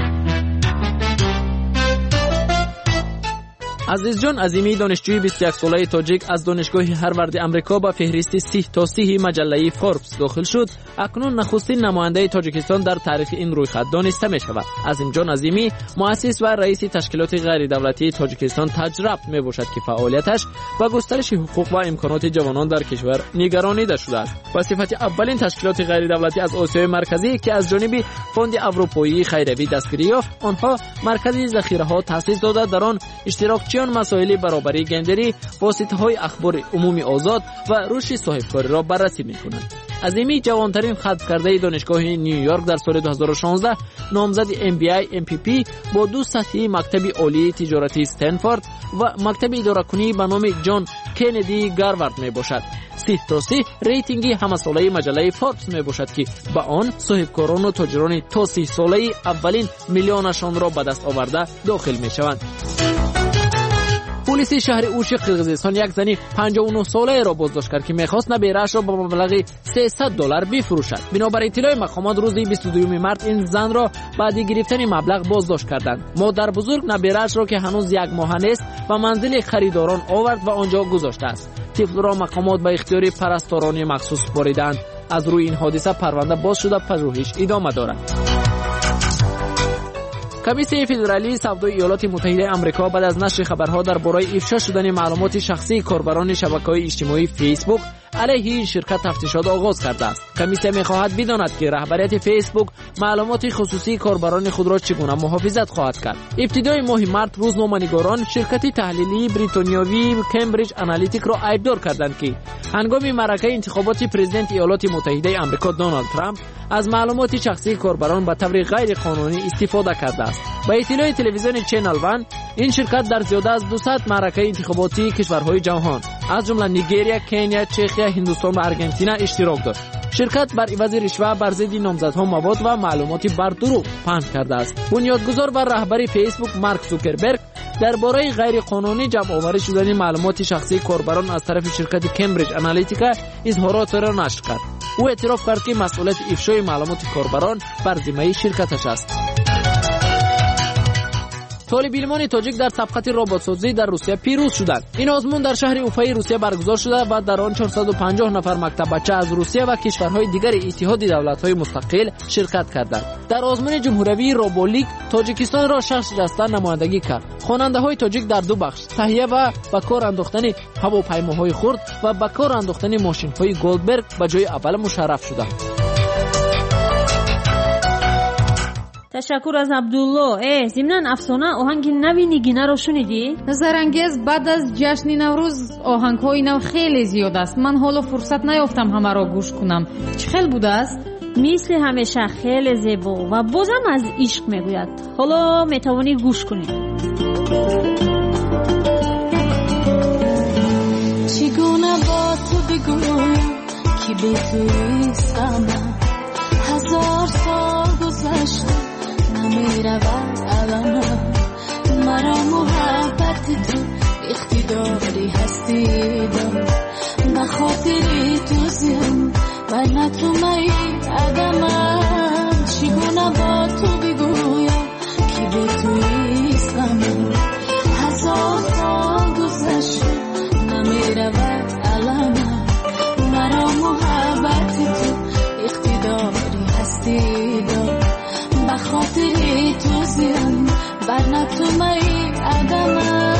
عزیز جان عظیمی دانشجوی بیست و یک ساله تاجیک از دانشگاه هاروارد آمریکا به فهرست سی تا سی مجله فوربس داخل شد. اکنون نخستین نماینده تاجیکستان در تاریخ این رویخط دانسته می شود. عظیم جان عظیمی مؤسس و رئیس تشکیلات غیر دولتی تاجیکستان تجربه می باشد که فعالیتش و گسترش حقوق و امکانات جوانان در کشور نگرانیده شده است. و صفت اولین تشکیلات غیر دولتی از آسیای مرکزی که از جانب فوند اروپایی خیریه دستگیری یافت، آنها مرکزی ذخیره‌ها تأسیس داده در آن اشتراکچیان مسائل برابری گندری، واسطه‌های اخبار عمومی آزاد و رشد صاحبکاری را بررسی می‌کنند. عظیمی جوانترین ختم کرده دانشگاه نیویورک در سال دو هزار و شانزده، نامزد ام بی آی ام پی پی با دو سطحی مکتب عالی تجارتی استنفورد و مکتب اداره کنی به نام جان کندی گاروارد می باشد. سی تا سی ریتینگی همه ساله مجله فوربس می باشد که به آن صاحبکاران و تاجران تا سی ساله اولین میلیونشان را به دست آورده داخل می شوند. پلیس شهر اوش قرقیزستان یک زنی پنجاه و نه ساله را بازداشت کرد که می‌خواست نبیره‌اش را با مبلغ سیصد دلار بفروشد. بنابر اطلاع مقامات روز بیست و دوم مارس این زن را بعد گرفتن مبلغ بازداشت کردند. مادر بزرگ نبیره‌اش را که هنوز یک ماه است به منزل خریداران آورد و آنجا گذاشته است. طفل را مقامات به اختیار پرستاران مخصوص سپاریدند. از روی این حادثه پرونده باز شده پژوهش ادامه دارد. کمیسیون فدرالی سودای ایالات متحده آمریکا بعد از نشر خبرها درباره افشا شدن معلومات شخصی کاربران شبکه‌های اجتماعی فیسبوک علیه این شرکت تفتیشات آغاز کرده است. کمیسیون می‌خواهد بداند که رهبریت فیسبوک معلومات خصوصی کاربران خود را چگونه محافظت خواهد کرد. ابتدای ماه مارس روزنامه‌نگاران شرکت تحلیلی بریتانیایی کمبریج آنالیتیک را ایبدار کردند که هنگام معرکه انتخابات پرزیدنت ایالات متحده آمریکا دونالد ترامپ از معلومات شخصی کاربران به طور غیر قانونی استفاده کرده است. با اطلاع تلویزیون چنل ون، این شرکت در زیاده از دویست معرکه انتخاباتی کشورهای جهان از جمله نیگریا، کنیا، چخیا، هندوستان و آرژانتین اشتراک داشت. شرکت بر عوض رشوه بر ضد نامزدها مواد و معلوماتی بر دروغ پخش کرده است. بنیادگذار و رهبر فیسبوک مارک زوکربرگ درباره غیر قانونی جمع آوری شدن معلومات شخصی کاربران از طرف شرکت کمبریج آنالیتیکا اظهارات را نشر کرد. او اعتراف کرد که مسئولیت افشای معلومات کاربران بر ذمه شرکتش است. طالب علمان تاجیک در سبقت ربات‌سازی در روسیه پیروز شدند. این آزمون در شهر اوفای روسیه برگزار شده و در آن چهارصد و پنجاه نفر مکتب بچه از روسیه و کشورهای دیگر اتحاد دولت‌های مستقل شرکت کردند. در آزمون جمهوری روبولیک تاجیکستان را شش جسته نمایندگی کرد. خواننده‌های تاجیک در دو بخش تهیه و به کار انداختن هواپیماهای خرد و به کار انداختن ماشین‌های گلدبرگ به جای اول مشرف شدند. تشکر از عبدالله. اه ضمن افسانه آهنگ نوی نگینه رو شنیدی؟ زرنگز بعد از جشن نوروز آهنگ‌های نو خیلی زیاد است. من حالا فرصت نیافتم همه را گوش کنم. چه خیلی بوده است؟ مثل همیشه خیلی زیبا و بازم از عشق میگوید. حالا میتوانی گوش کنی. چگونه با تو بگویم که به تو ایستم، هزار سال گذشته نمیرود علمم، مرا محبت تو اقتداری هستی دار، بخاطری تو زیم و نه تو می عدمم. چگونه با تو بگویم که به تو ایستم، هزار سال گذشته نمیرود علمم، مرا محبت تو اقتداری هستی دار، بخاطری تو زیم و نه تو می عدمم.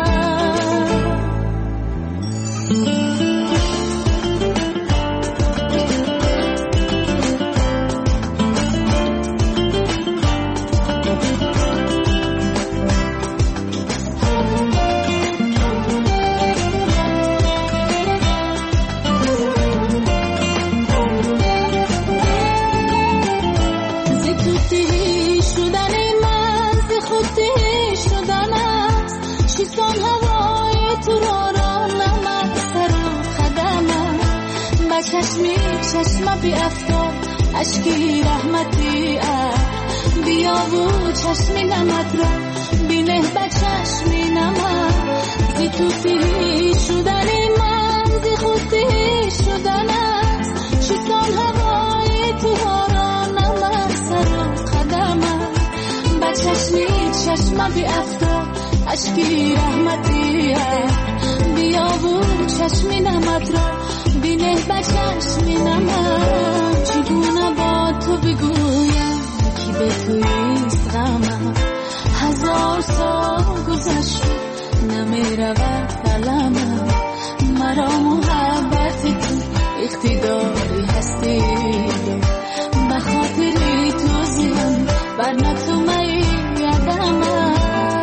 چشمی چشم بی افتاد اشکی رحمتی اه، بیا و چشمی نمت را بینه با چشمی نمت، زی تو تیری شدنی من زی خود تیری شدن است، شی سال هوای تو هارا نمت سر قدمم، با چشمی چشم بی افتاد اشکی رحمتی اه، بیا و چشمی نمت را بینه با چشمی نمت. چگونه با تو بگویم که به تو ایست غمم، هزار سال گذشت نمیرود علمم، مرا محبت تو اقتداری هستی دار، بخاطری تو زیم بر نه تو می عدمم.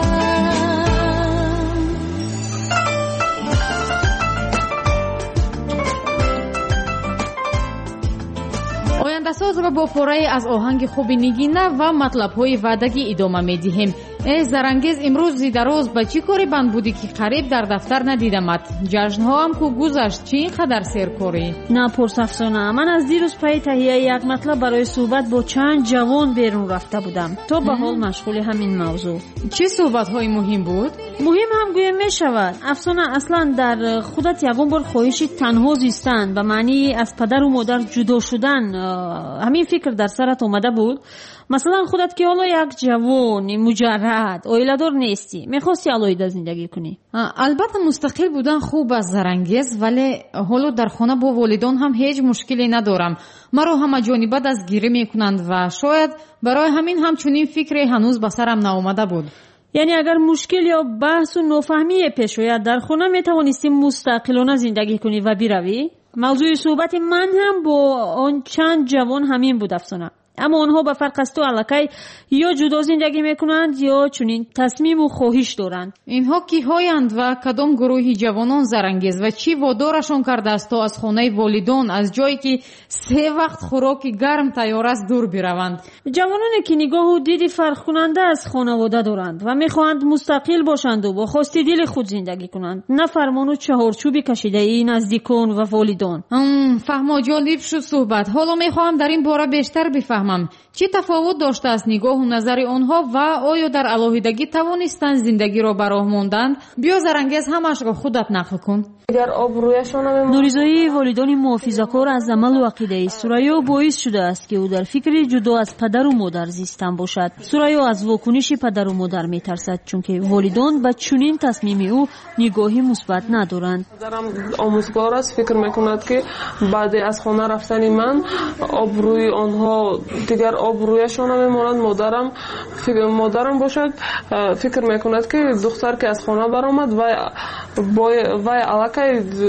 آینده‌ساز را با پاره از آهنگ خوبی نگینه و مطلب‌های وعدگی ادامه می‌دهیم. ای زرنگز امروز زیدروز با چی کاری بند بودی که قریب در دفتر ندیدمت؟ جشن‌ها هم کو گذشت، چی اینقدر سرکاری؟ نه پرس افسانه، من از دیروز پای تهیه یک مطلب برای صحبت با چند جوان بیرون رفته بودم تا به حال مشغول همین موضوع. چه صحبت‌های مهم بود؟ مهم هم گویم می‌شود. افسانه اصلا در خودت یگان بار خواهش تنها زیستن به معنی از پدر و مادر جدا شدن، همین فکر در سرت اومده بود؟ مثلا خودت که حالا یک جوان مجرد عائله‌دار نیستی، می‌خواستی علایده زندگی کنی. البته مستقل بودن خوب است زرنگز، ولی حالا در خانه با والدان هم هیچ مشکلی ندارم. مرا همه جانبه دستگیری میکنند و شاید برای همین همچنین فکری هنوز به سرم ناآمده بود. یعنی اگر مشکل یا بحث و نفهمی پیش آید در خانه میتوانستی مستقلانه زندگی کنی و بروی؟ موضوع صحبت من هم با آن چند جوان همین بود افسانه. اما آنها به فرق از تو علاقه یا جدا زندگی میکنند یا چنین تصمیم و خواهش دارند. اینها کیهایند و کدام گروهی جوانان زرنگز و چی وادارشان کرده است تا از خانه والدان، از جایی که سه وقت خوراک گرم تیار است، دور بروند؟ جوانانی که نگاه و دید فرق کننده از خانواده دارند و میخواهند مستقل باشند و با خواست دل خود زندگی کنند، نه فرمان و چهارچوبی کشیده ای نزدیکان و والدان. فهمه جالب شد صحبت. حالا میخواهم در این باره بیشتر بفهمم چه تفاوت داشته است نگاه و نظر آنها و آیا در علاهیدگی توانستند زندگی را به راه ماندند؟ بیا زرنگز همش را خودت نقل کن. اگر آبرویشان نوریزایی والدان محافظه‌کار از عمل و عقیده سریا باعث شده است که او در فکر جدا از پدر و مادر زیستن باشد. سریا از واکنش پدر و مادر میترسد چون که والدان به چنین تصمیم او نگاهی مثبت ندارند. پدرم آموزگار است، فکر میکند که بعد از خانه رفتن من آبروی آنها دیگر آبرویشان نمیماند. مادرم فکر مادرم باشد فکر میکند که دختر که از خانه برآمد و و علاقه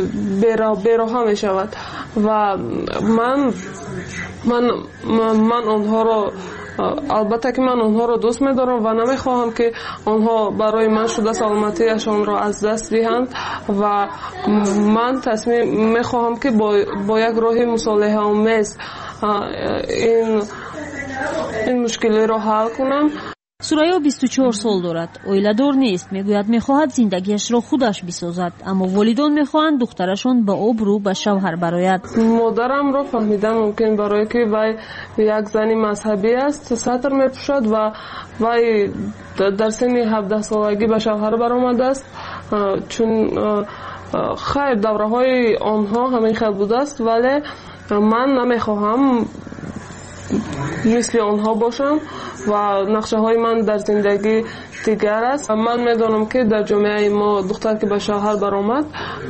بیراه می شود و من من من آنها را البته که من آنها را دوست می‌دارم و نمی‌خواهم که آنها برای من شده سلامتیشان را از دست دهند و من تصمیم می‌خواهم که با, با یک راه مصالحه آمیز این این مشکلی را حل کنم. سوریا بیست و چهار سال دارد. اویلادور نیست. میگوید میخواهد زندگیش را خودش بسازد، اما والدان میخواهند دخترشان به آبرو به شوهر برآید. مادرم را فهمیدم ممکن برای که وی یک زنی مذهبی است، سطر میپوشد و وی در سن هفده سالگی به شوهر برآمده است، چون خیر دوره های آنها همین خیلی بوده است، ولی من نمیخواهم مثل آنها باشم و نقشه های من در زندگی دیگر است. من میدانم که در جامعه ما دختر که به شوهر برآمد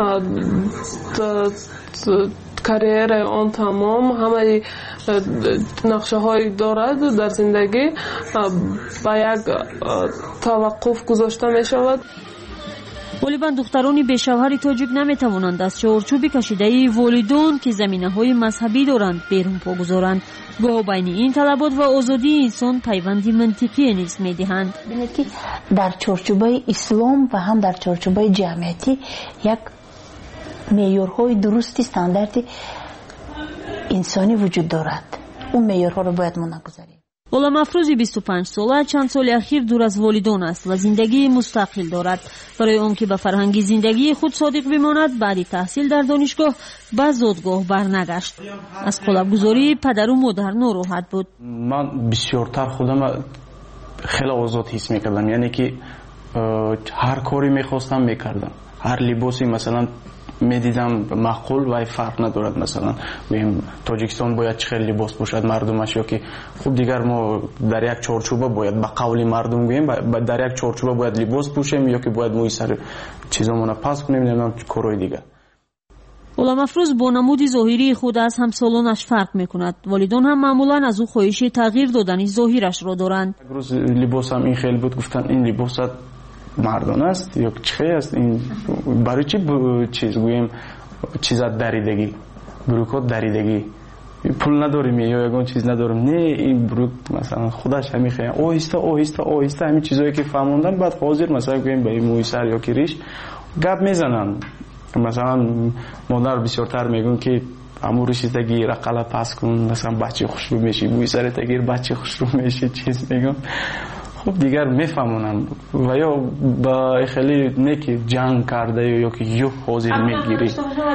کریر آن تمام همه نقشه های دارد در زندگی با یک توقف گذاشته می شود. غالبا دختران بیشوهر تاجیک نمیتوانند از چارچوب کشیده‌ای والدان که زمینه‌های مذهبی دارند بیرون پا گذارند. گاه بین این طلبات و آزادی انسان پیوندی منطقی نیز میدهند. ببینید که در چارچوبه اسلام و هم در چارچوبه جمعیتی یک معیارهای درستی استانداردی انسانی وجود دارد. اون معیارها رو باید ما نگذاریم. غلام افروزی بیست و پنج ساله چند سال اخیر دور از والدان است و زندگی مستقل دارد. برای آن که به فرهنگ زندگی خود صادق بماند، بعد تحصیل در دانشگاه به زادگاه برنگشت. از قلب‌گذاری پدر و مادر ناراحت بود. من بسیارتر خودم خیلی آزاد حس میکردم، یعنی که هر کاری میخواستم میکردم، هر لباسی مثلا میدیدم معقول و فرق ندارد. مثلا ببین تاجیکستان باید چه خیلی لباس باشد مردمش، یا که خب دیگر ما در یک چارچوبه باید به قول مردم گوییم در یک چارچوبه باید لباس پوشیم، یا که باید موی سر چیزامون پس کنیم، نمیدونم کارهای دیگر. غلام افروز با نمود ظاهری خود از همسالانش فرق میکند. والدان هم معمولا از او خواهش تغییر دادن ظاهرش را دارند. روز لباس هم این خیلی بود، گفتن این لباس مردان است یا چه است، این برای چی چیز گوییم چیزات دریدگی، بروکات دریدگی، پول نداریم یا یگان چیز ندارم، نه این بروک مثلا خودش همین خیلی آهسته آهسته آهسته همین چیزایی که فهموندن بعد حاضر مثلا گوییم به موی سر یا کریش گپ میزنن. مثلا مادر بسیارتر میگن که امور شیزدگی رقلا پس کن، مثلا بچه خوشرو میشی، موی سر تگیر بچه خوشرو میشی، چیز میگن. خب دیگر میفهمونم و یا با خیلی نه که جنگ کرده یا که یو حاضر میگیری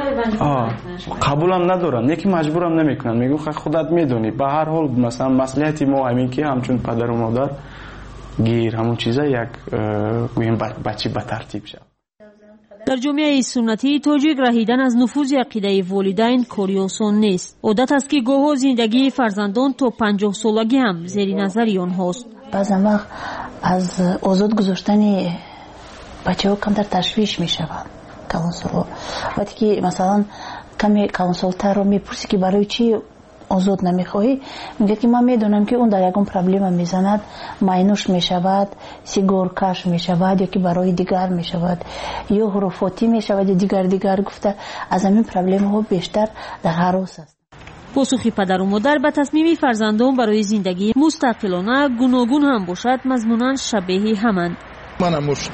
قبولم ندارن، نه که مجبورم نمیکنن، میگو خودت میدونی. به هر حال مثلا مصلحتی ما همین که همچون پدر و مادر گیر همون چیزا یک گویم بچه به ترتیب شد. در جامعه سنتی تاجیک رهیدن از نفوذ عقیده والدین کاری آسان نیست. عادت است که گاه زندگی فرزندان تا پنجاه سالگی هم زیر نظر آنهاست. بعضی وقت از آزاد گذاشتن بچه ها کمتر تشویش می شود کانسول. وقتی که مثلا کمی کانسولتر رو می پرسی که برای چی آزاد نمی خواهی، میگه که من میدونم که اون در یکم پرابلم می زند، ماینوش می شود، سیگار کش می شود، یا که برای دیگر می شود، یا حروفاتی می شود، یا دیگر دیگر. گفته از همین پرابلم ها بیشتر در هراس است. پاسخی پدر و مادر به تصمیم فرزندان برای زندگی مستقلانه گوناگون هم باشد مضمونا شبیه همند. منم مشت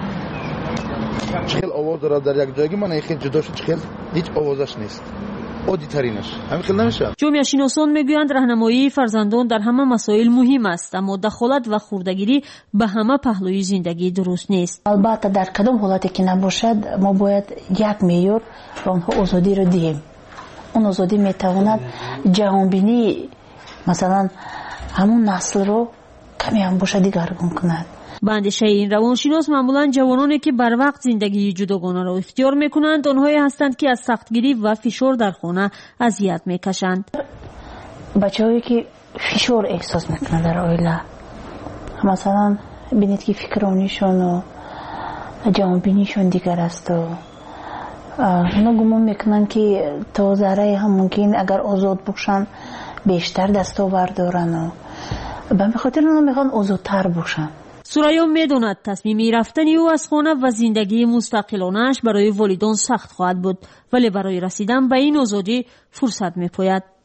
چخیل آواز دارد در یک جایی، من این خیلی جدا شد، چخیل هیچ آوازش نیست، عادی ترینش همین خیلی نمیشه. جامعه شناسان میگویند راهنمایی فرزندان در همه مسائل مهم است، اما دخالت و خوردگیری به همه پهلوی زندگی درست نیست. البته در کدام حالتی که نباشد ما باید یک معیار به آنها آزادی را دهیم. اون آزادی میتواند جهانبینی مثلا همون نسل رو کمی هم باشه دیگرگون کند. به اندیشه این روانشناس معمولا جوانانی که بر وقت زندگی جداگانه را اختیار میکنند آنهایی هستند که از سختگیری و فشار در خانه اذیت میکشند. بچه‌هایی که فشار احساس میکنند در عائله، مثلا ببینید که فکرانیشون و جهانبینیشون دیگر است و اونا گمان میکنن که تا ذره هم ممکن اگر آزاد باشن بیشتر دستاورد دارن و به خاطر اونا میخوان آزادتر باشن. سوریا میدوند تصمیم رفتن او از خانه و زندگی مستقلانش برای والدان سخت خواهد بود، ولی برای رسیدن به این آزادی فرصت میپاید.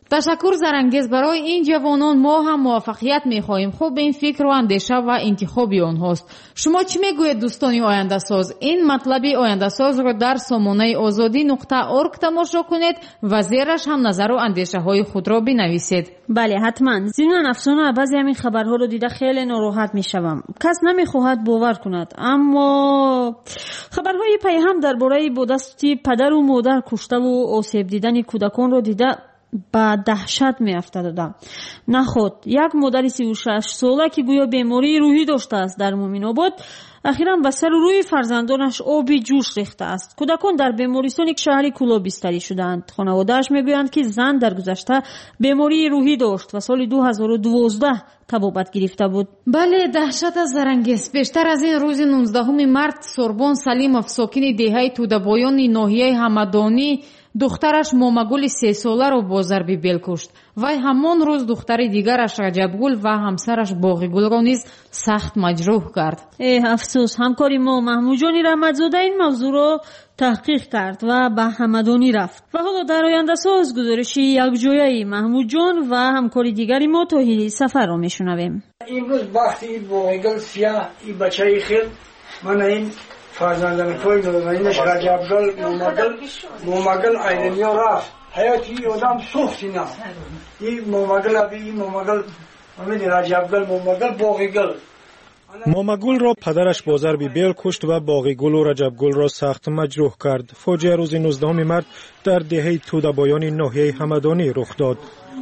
تشکر زرانگیز برای این جوانان. ما هم موفقیت می‌خواهیم. خوب این فکر و اندیشه و انتخاب آنهاست. شما چی میگویید دوستان آینده ساز؟ این مطلب آینده ساز رو در سامانه آزادی نقطه ارگ تماشا کنید و زیرش هم نظر و اندیشه های خود را بنویسید. بله حتما. زیرا افسانه بعضی همین خبرها رو دیده خیلی ناراحت میشوم. کس نمیخواهد باور کند، اما خبرهای پیهم درباره بودستی پدر و مادر کشته و آسیب دیدن کودکان رو دیده با دهشت می افتادم. نه خود یک مادر سی و شش ساله که گویا بیماری روحی داشته است در مومن آباد اخیراً به سر و روی فرزندانش آبی جوش ریخته است. کودکان در بیمارستان یک شهری کولا بستری شدند. خانواده‌اش میگویند که زن در گذشته بیماری روحی داشت و سال دو هزار و دوازده تبابت گرفته بود. بله دهشت از زرانگیز. بیشتر از این روز نوزدهم مارس سوربون سلیمов ساکن دهه تودابویان ناحیه همدانی دخترش مومگل سه ساله را با ضربه بیل کشت. وی همان روز دختر دیگرش رجبگل و همسرش باقیگل را نیز سخت مجروح کرد. ای افسوس. همکاری ما محمود جان رحمتزاده این موضوع را تحقیق کرد و به همدانی رفت. و حالا در آینده ساز گزارشی یک جویه محمود جان و همکاری دیگری ما توحیدی سفر را میشنویم. امروز وقتی باقیگل سیاه این بچه خیل من این فرزندان توی نوزنینش رجبگل مومگل مومگل ایرانیا رفت. حیاتی آدم سوختی نه. این مومگل ابی این مومگل همین رجبگل مومگل باقیگل. مومگل را پدرش با ضرب بیل کشت و باقیگل و رجبگل را سخت مجروح کرد. فاجعه روز نوزدهم مارس در دهه تودابویان ناحیه همدانی رخ داد.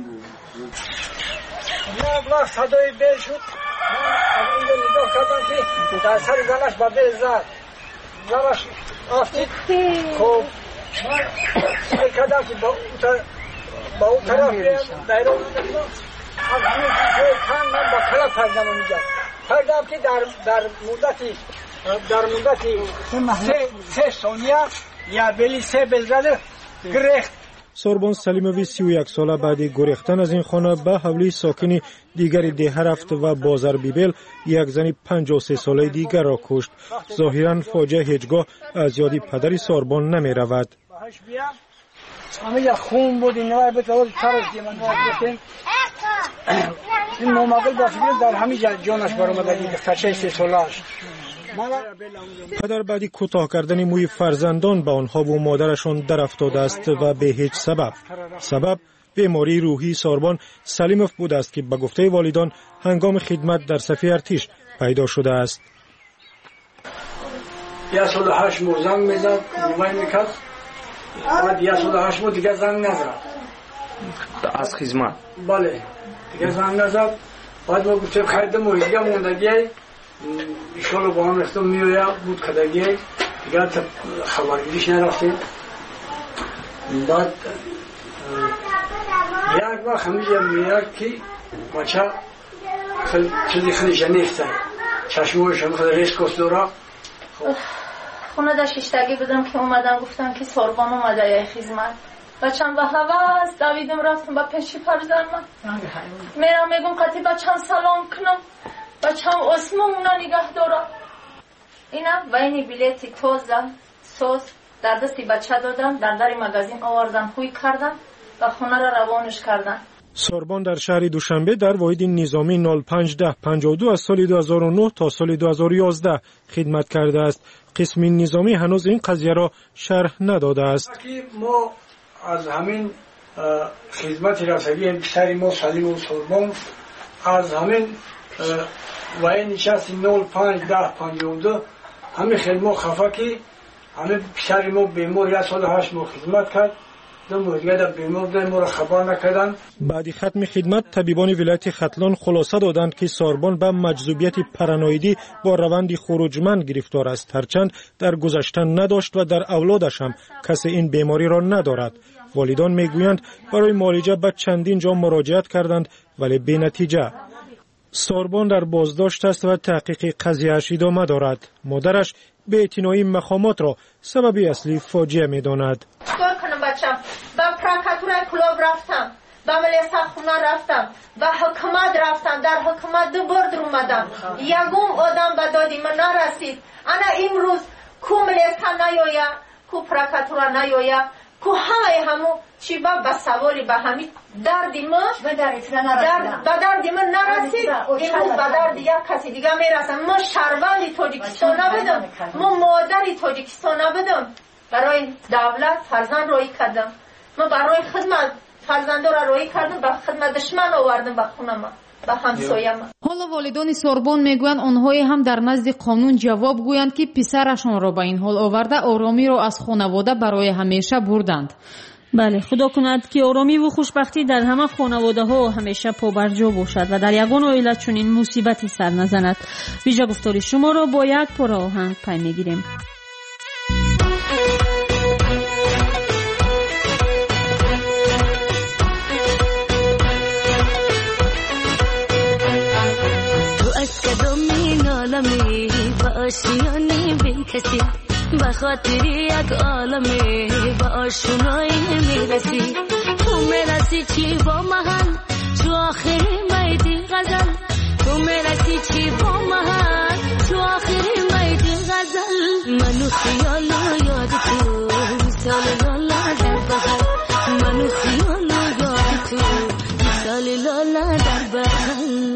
یک صدای بیل شد. من اینجا نگاه کردم که در سر زنش با بیل زد. زنش آفتید. خب من سعی کردم که با اون طرف بیرون نمیدونم. از همین چیزهای کن من با کلک پردم رو میگم. پردم که در در مدتی در مدتی سه سه ثانیه یا بیلی سه بیل زده گریخت. سوربون سلیموی سی و یک ساله بعد گریختن از این خانه به حولی ساکنی دیگری ده رفت و با ضرب بیل یک زن پنجاه و سه ساله دیگر را کشت. ظاهرا فاجعه هیچگاه از یاد پدر سوربون نمی رود. همه یک خون بود این نوع به طور ترس دیمان گفتیم این مومگل با فکر در همین جانش برآمده دیگه بچه سه ساله‌اش. پدر بعدی کوتاه کردن موی فرزندان به آنها و مادرشان در افتاده است و به هیچ سبب. سبب بیماری روحی سوربون سلیمov بود است که به گفته والدان هنگام خدمت در صف ارتش پیدا شده است. یا سال و هشت ماه زنگ میزد نمایی میکرد بعد یا سال و هشت ماه دیگه زنگ نزد از خدمت. بله دیگه زنگ نزد. بعد ما گفتیم خیلی دیگه موندگی ایشالا با هم رفتم میویا بود کدگی دیگر خبرگیریش نرفتیم. بعد یک وقت همیشه میاد که بچه چیزی خیلیش نیسته چشموش هم خیلی ریس کست دورا. خونه در ششتگی بودم که اومدم گفتم که سوربون اومده یه خدمت بچم به هواس دویدم رفتم با پیشی فرزند من میرم میگم قطعی بچم سلام کنم بچم اسمم اونا نگه دارم اینا و اینی بلیتی توزه سوز در دستی بچه دادم در در مغازین آوردم خوی کردم و خونه را روانش کردم. سوربون در شهر دوشنبه در واحد نظامی نود و پنج ده پنجاه و دو از سال دو هزار و نه تا سال دو هزار و یازده خدمت کرده است. قسم نظامی هنوز این قضیه را شرح نداده است. ما از همین خدمت رسیدگی بیشتری ما سلیم و سوربون از همین و این نشستی نود و پنج ده پنجاه و دو همین خیلی ما خفه که همین بیشتری ما بیمار یک سال هشت ما خدمت کرد دو دیگه در بیمار در ما را خبر نکردن. بعد ختم خدمت طبیبان ولایت ختلان خلاصه دادند که سوربون به مجذوبیت پارانویدی با روند خروجمند گرفتار است هرچند در گذشته نداشت و در اولادش هم کسی این بیماری را ندارد. والدان میگویند برای معالجه به چندین جا مراجعت کردند ولی بی نتیجه. سوربون در بازداشت است و تحقیق قضیه‌اش ادامه دارد. مادرش به اعتنایی مقامات را سبب اصلی فاجعه می‌داند. چیکار کنم بچم؟ با پرکاتورای کلوب رفتم، با ملیسا خونه رفتم، با حکومت رفتم، در حکومت دو بار در اومدم. یگم آدم به دادی من نرسید. انا امروز کو ملیسا نیایا، کو پرکاتورا نیایا، که همه همو چی با بسواری به همین دردی ما به دردی ما نرسید امروز به درد یک کسی دیگه میرسن. ما شهروند تاجیکستان نبودم، ما مادر تاجیکستان نبودم، برای دولت فرزند روی کردم، ما برای خدمت فرزند را روی کردم، به خدمت دشمن آوردم به خونه ما به همسایه ما. حالا والدان سوربن میگویند آنهایی هم در نزد قانون جواب گویند که پسرشان را به این حال آورده آرامی را از خانواده برای همیشه بردند. بله، خدا کند که آرامی و خوشبختی در همه خانواده ها همیشه پابرجا باشد و در یگان عائله چنین مصیبتی سر نزند. ویژه گفتار شما را با یک پاره آهنگ پی میگیریم. عالمی با آشیانی بی کسی به خاطر یک عالمی با آشنایی میرسی. تو میرسی چی با محل تو آخری میدی غزل، تو میرسی چی با محل تو آخری میدی غزل. منو خیال و یاد تو مثال لالا در بغل، منو خیال و یاد تو مثال لالا در بغل.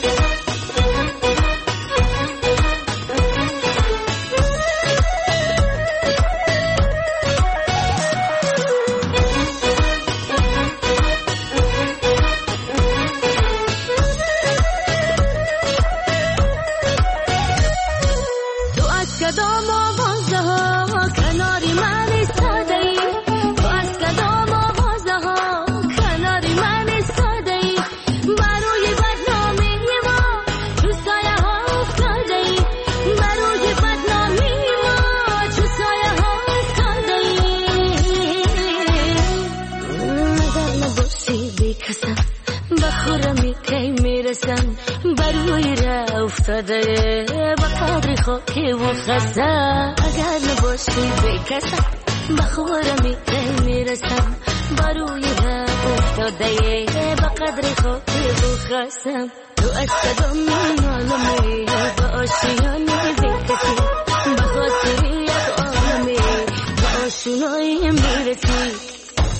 بروی را افتاده با قدر خاکی و خسته، اگر نباشی بکسم بخورمی که میرسم. بروی را افتاده با قدر خاکی و خسته، تو از کدام عالمی با آشیانی بکسی به خاطر یک عالمی با آشنایی میرسی.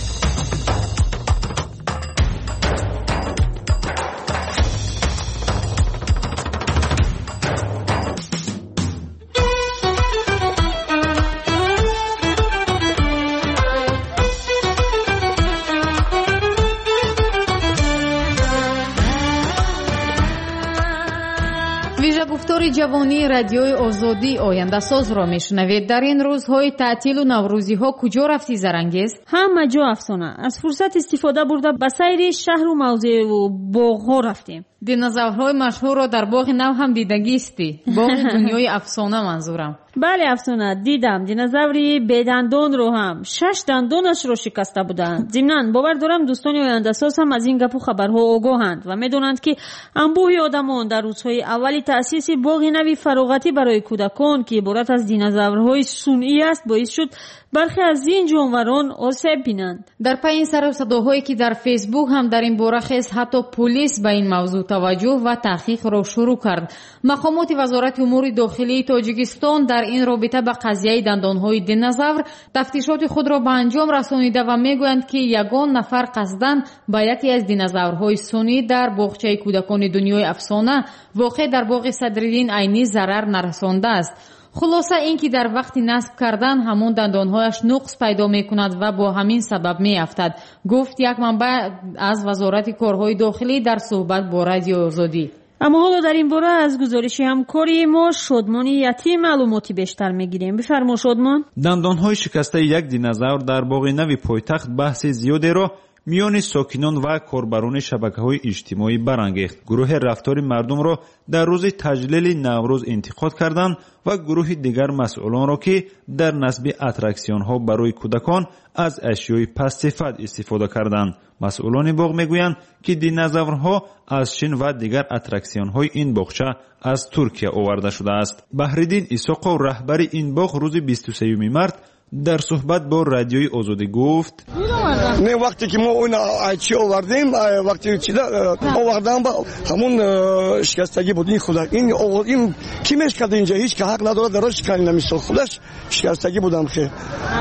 گفتار جوانی رادیوی آزادی آینده ساز را میشنوید. در این روزهای تعطیل و نوروزی ها کجا رفتی زرنگیز؟ همه جا افسانه. از فرصت استفاده برده به سیر شهر و موضع و باغ ها رفتیم. دینозاورهای مشهور را در باغ نو هم دیدگیستی؟ باغ دنیای افسانه منظورم. بله افسانه دیدم. دینозاوری بدندان رو هم شش دندانش رو شکسته بودند. ضمناً باور دارم دوستان آینده ساز هم از این گپ و خبرها آگاهند و میدونند که انبوه آدمان در روزهای اولی تأسیس باغ نوی فراغتی برای کودکان که عبارت از دینозاورهای صنعی است باعث شد برخی از این جانوران آسیب بینند. در پی این سر و صداهایی که در فیسبوک هم در این باره خیز حتی پلیس به این موضوع توجه و تحقیق را شروع کرد. مقامات وزارت امور داخلی تاجیکستان در این رابطه به قضیه دندانهای دینозاور تفتیشات خود را به انجام رسانیده و میگویند که یگان نفر قصداً به یکی از دینозاورهای صنعی در باغچه کودکان دنیای افسانه واقع در باغ صدرالدین عینی ضرر نرسانده است. خلاصه این که در وقت نصب کردن همون دندانهایش نقص پیدا می کند و با همین سبب می افتد، گفت یک منبع از وزارت کارهای داخلی در صحبت با رادیو آزادی. اما حالا در این باره از گزارش همکاری ما شادمان یتیم معلوماتی بیشتر میگیریم. بفرما شادمان. دندانهای شکسته یک دینозاور در باغ نوی پایتخت بحث زیادی را میان ساکنان و کاربران شبکه‌های اجتماعی برانگیخت. گروه رفتار مردم را در روز تجلیل نوروز انتقاد کردند و گروه دیگر مسئولان را که در نصب اتراکسیون‌ها برای کودکان از اشیای پس‌صفت استفاده کردند. مسئولان باغ میگویند که دینозاورها از چین و دیگر اتراکسیون‌های این باغچه از ترکیه آورده شده است. بحرالدین اسحاق رهبر این باغ روز بیست و سوم مارس در صحبت با رادیوی آزادی گفت: نه وقتی که ما اون چی آوردیم وقتی چی آوردیم همون شکستگی بود. این خدا این این کی میش کرد اینجا هیچ که حق نداره دراش کاری نمیشه. خودش شکستگی بودم خیر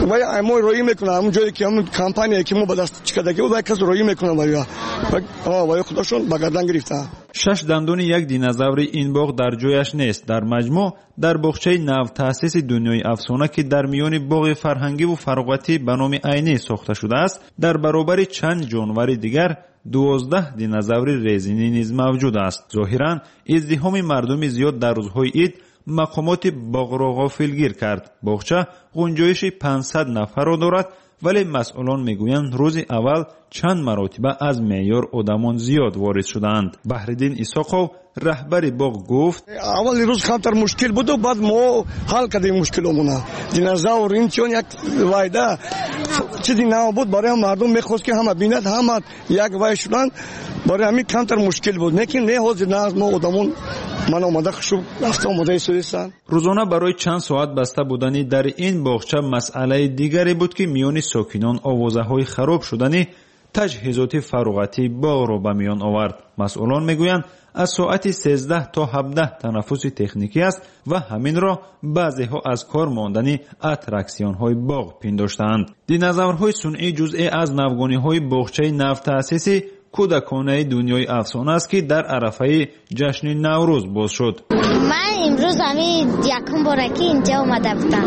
و ما روی میکنه همون جایی که همون کمپانی که ما به دست چکدگی و کس روی میکنه و و خودشون به گردن گرفته. شش دندون یک دینازور این باغ در جایش نیست. در مجموع در باغچه نو تأسیس دنیای افسانه که در میان باغ فرهنگی و فراغتی به نام عینی ساخته شده است، در برابر چند جانور دیگر دوازده دینازور رزینی نیز موجود است. ظاهرا ازدحام مردم زیاد در روزهای عید مقامات باغ را غافلگیر کرد. باغچه گنجایش پانصد نفر را دارد، ولی مسئولان میگویند روز اول چند مرتبه از معیار آدمان زیاد وارد شدند. بحرالدین اسحاقov رهبر باغ گفت اول روز کمتر مشکل بود و بعد ما حل کردیم مشکلمون. دینازور این چون یک وعده چیزی نبود برای مردم میخواست که همه بیند همه یک وای شدن، برای همین کمتر مشکل بود. لیکن نه حاضر نه از ما آدمون من آمده خشوب رفته آمده سویستان. روزانه برای چند ساعت بسته بودنی در این باغچه مسئله دیگری بود که میان ساکنان آوازه های خراب شدنی تجهیزات فراغتی باغ را به میان آورد. مسئولان میگویند از ساعت سیزده تا هفده تنفس تکنیکی است و همین را بعضی ها از کار ماندنی اترکسیون های باغ پنداشتند. دینازورهای صنعی جزئی از نوگانی های باغچه نو تأسیسی کودکانه دنیای افسانه است که در عرفه جشن نوروز باز شد. من امروز همین یکم بارکی اینجا اومده بودم.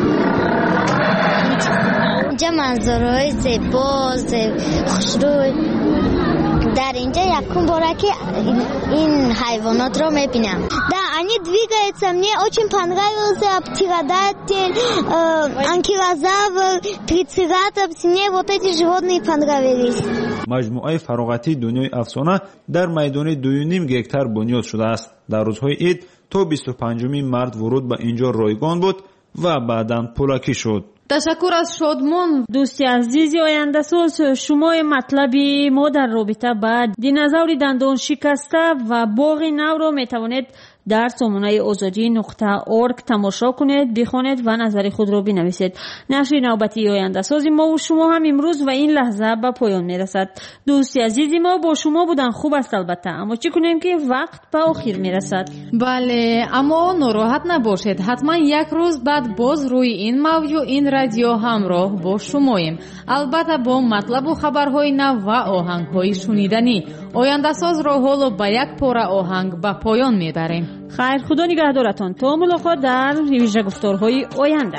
اینجا منظرهای زیباز خوشروی، در اینجا یکم بارکی این حیوانات رو میبینم. Да, они двигаются, мне очень понравился птеродактиль, анкилозавр, трицератопс, мне вот эти животные понравились. مجموعه فراغتی دنیای افسانه در میدان دو و نیم گکتار بنیاد شده است. در روزهای عید تا بیست و پنجم مارس ورود به اینجا رایگان بود و بعداً پولکی شد. تشکر از شادمان. دوستی عزیزی آینده ساز، شما مطلبی ما در رابطه با دینازور دندان شکسته و باغ نو را می توانید در سامانه آزادی نقطه اورگ تماشا کنید، بخوانید و نظر خود را بنویسید. نشر نوبتی آینده سازی ما و شما هم امروز و این لحظه به پایان می رسد. دوستی عزیزی ما با شما بودن خوب است البته، اما چی کنیم که وقت به آخر می رسد. بله، اما ناراحت نباشید، حتما یک روز بعد باز روی این موج و این رادیو همراه با شماییم، البته با مطلب و خبرهای نو و آهنگهای شنیدنی. آینده ساز را حالا به یک پاره آهنگ به پایان می بریم. خیر، خدا نگهدارتان تا ملاقات در ویژه گفتارهای آینده.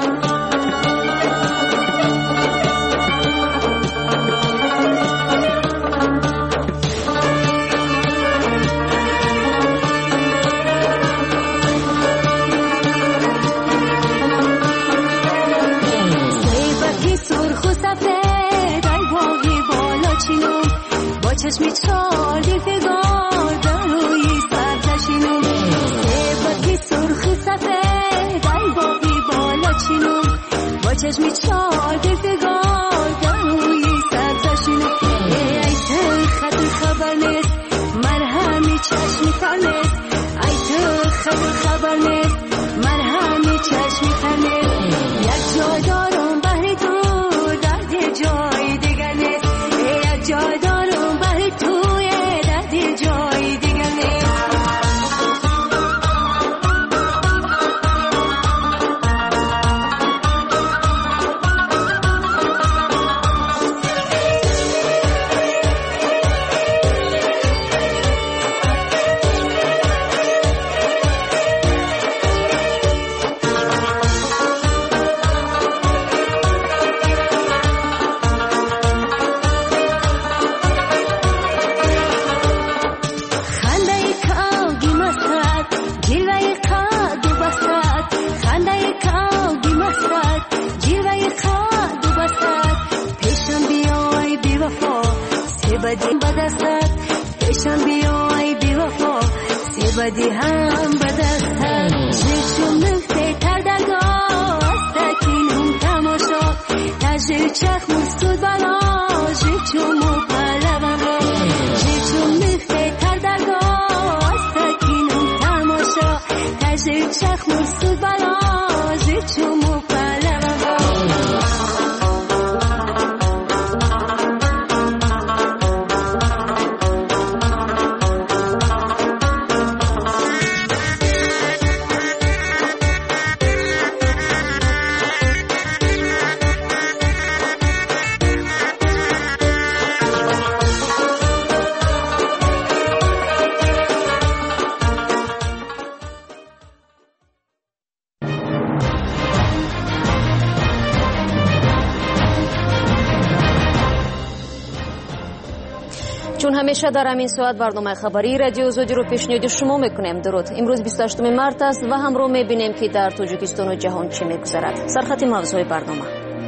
چشمی چال دیفگار دروی سرزشینون سباتی سرخ سفید ای باقی بالا چینون با چشمی چال دیفگار دروی سرزشینون ای تو خط خبر نیست مرهمی چشمی تر نیست ای تو خط خبر نیست مرهمی چشمی تر نیست یک جای دارم بهری تو درد جای دیگر نیست یک جای دارم بدی هم بدستر چشم نفته تر درگاه استکینم تماشا تجر چخ مستود بلا جیچومو پلوان را چشم نفته تر درگاه استکینم تماشا تجر چخ مستود بلا جیچومو پلوان را چون همیشه در همین ساعت برنامه خبری رادیو آزادی رو پیشنهاد شما میکنیم. درود. امروز بیست و هشتم مارس است و همراه میبینیم که در تاجیکستان و جهان چه میگذرد. سرخط موضوع برنامه: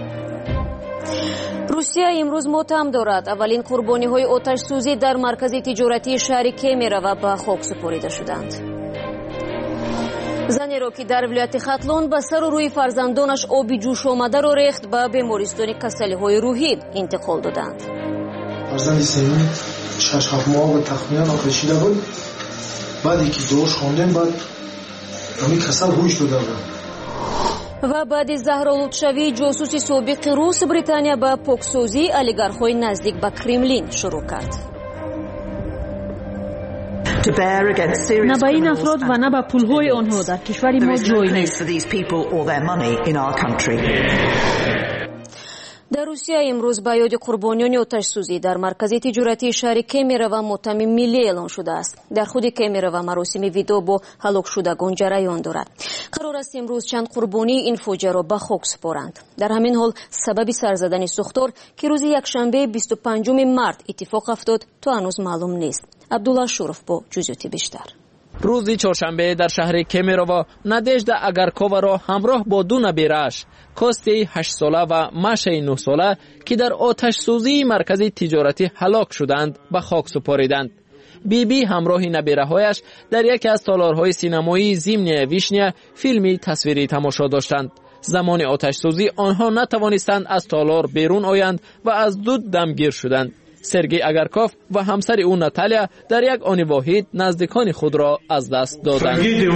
روسیه امروز متهم دارد اولین قربانی های آتش سوزی در مرکز تجارتی شهر کیمیرو به خاک سپرده شدند. زنی را که در ولایت خاتلون به سر و روی فرزندانش آبی جوش آمده را ریخت به بیمارستان کسلی های روحی انتقال دادند. فرزند سیمی شش هفت ماه به تخمیان آتشیده بود. بعدی که دورش خوندیم بعد همین کسل هوش داده بود. و بعد زهرا لطفشوی جاسوس سابق روس بریتانیا به پاکسازی اولیگارخ‌های نزدیک به کرملین شروع کرد. نه به این افراد و نه به پولهای آنها در کشور ما جای نیست. در روسیه امروز به یاد قربانیان آتش سوزی در مرکز تجارتی شهر کیمیرو ماتم ملی اعلان شده است. در خود کیمیرو مراسم ویدو با هلاک شدگان جریان دارد. قرار است امروز چند قربانی این فوجیه را به خاک سپارند. در همین حال سبب سر زدن سوختار که روز یکشنبه بیست و پنجم مارس اتفاق افتاد تا هنوز معلوم نیست. عبدالله شورف با جزئیات بیشتر. روز چهارشنبه در شهر کیمیرو نادژدا اگارکووا را همراه با دو نبیره‌اش کوستی هشت ساله و ماشای نه ساله که در آتش سوزی مرکز تجارتی هلاک شدند به خاک سپاریدند. بی بی همراه نبیره‌هایش در یکی از تالارهای سینمایی زیمنیا ویشنیا فیلمی تصویری تماشا داشتند. زمان آتش سوزی آنها نتوانستند از تالار بیرون آیند و از دود دمگیر شدند. سرگئی اگارکوف و همسر او ناتالیا در یک آن واحد نزدیکان خود را از دست دادند.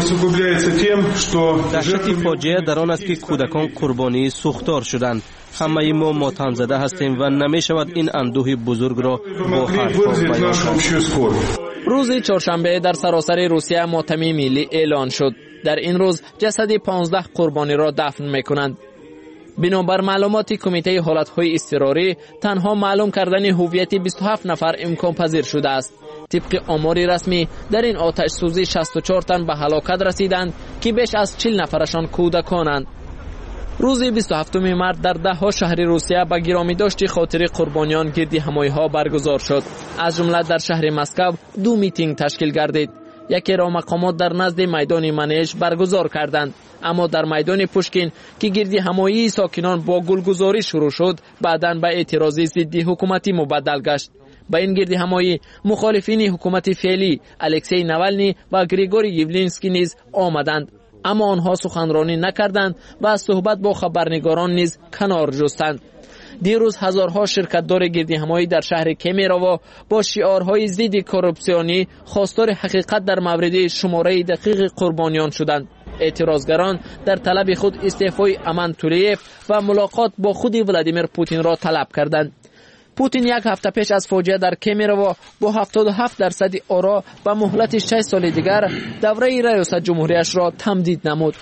دهشت فاجعه در آن است که کودکان قربانی سوختار شدند. همه ما ماتم زده هستیم و نمی شود این اندوه بزرگ را با حرفا بیان کرد. روز چهارشنبه در سراسر روسیه ماتم ملی اعلان شد. در این روز جسد پانزده قربانی را دفن می‌کنند. بنابر معلومات کمیته حالتهای اضطراری تنها معلوم کردن هویت بیست و هفت نفر امکان پذیر شده است. طبق آمار رسمی در این آتش سوزی شصت و چهار تن به هلاکت رسیدند که بیش از چهل نفرشان کودکانند. روز بیست و هفتم مارس در ده ها شهر روسیه به گرامی داشت خاطر قربانیان گردی همایی ها برگزار شد. از جمله در شهر مسکو دو میتینگ تشکیل گردید. یکی را مقامات در نزد میدان منیژ برگزار کردند، اما در میدان پوشکین که گردی همایی ساکنان با گلگزاری شروع شد بعداً به اعتراضی ضد حکومتی مبدل گشت. با این گردی همایی مخالفین حکومت فعلی الکسی ناوالنی و گریگوری یولینسکی نیز آمدند، اما آنها سخنرانی نکردند و از صحبت با خبرنگاران نیز کنار جستند. دیروز هزارها شرکت‌دار گردی همایی در شهر کیمیرو با شعارهای ضد کورپسیونی خواستار حقیقت در مورد شماره دقیق قربانیان شدند. اعتراضگران در طلب خود استعفای امان تولیف و ملاقات با خود ولادیمیر پوتین را طلب کردند. پوتین یک هفته پیش از فوجیه در کیمیرو با هفتاد و هفت درصد آرا و مهلت شش سال دیگر دوره ریاست جمهوریش را تمدید نمود.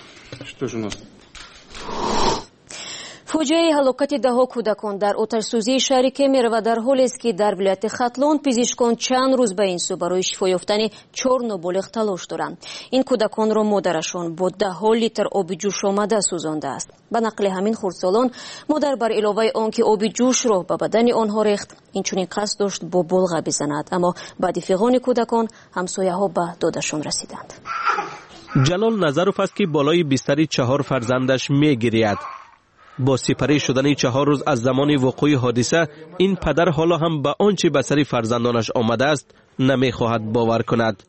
فوجیه هلاکت دهها کودکان در آتش سوزی شهر کیمیرو در حالی است که در ولایت خاتلون پزشکان چند روز به این سو برای شفا یافتن چهار نابالغ تلاش دارند. این کودکان را مادرشان با دهها لیتر آب جوش آمده سوزانده است. به نقل همین خردسالان مادر بر علاوه آنکه آب جوش را به بدن آنها ریخت، اینچنین قصد داشت با بلغه بزند، اما بعد فیغان کودکان همسایه ها به دادشان رسیدند. جلال نظروف است که بالای بستر چهار فرزندش میگرید. با سپری شدن چهار روز از زمان وقوع حادثه این پدر حالا هم به آنچه به سر فرزندانش آمده است نمیخواهد باور کند.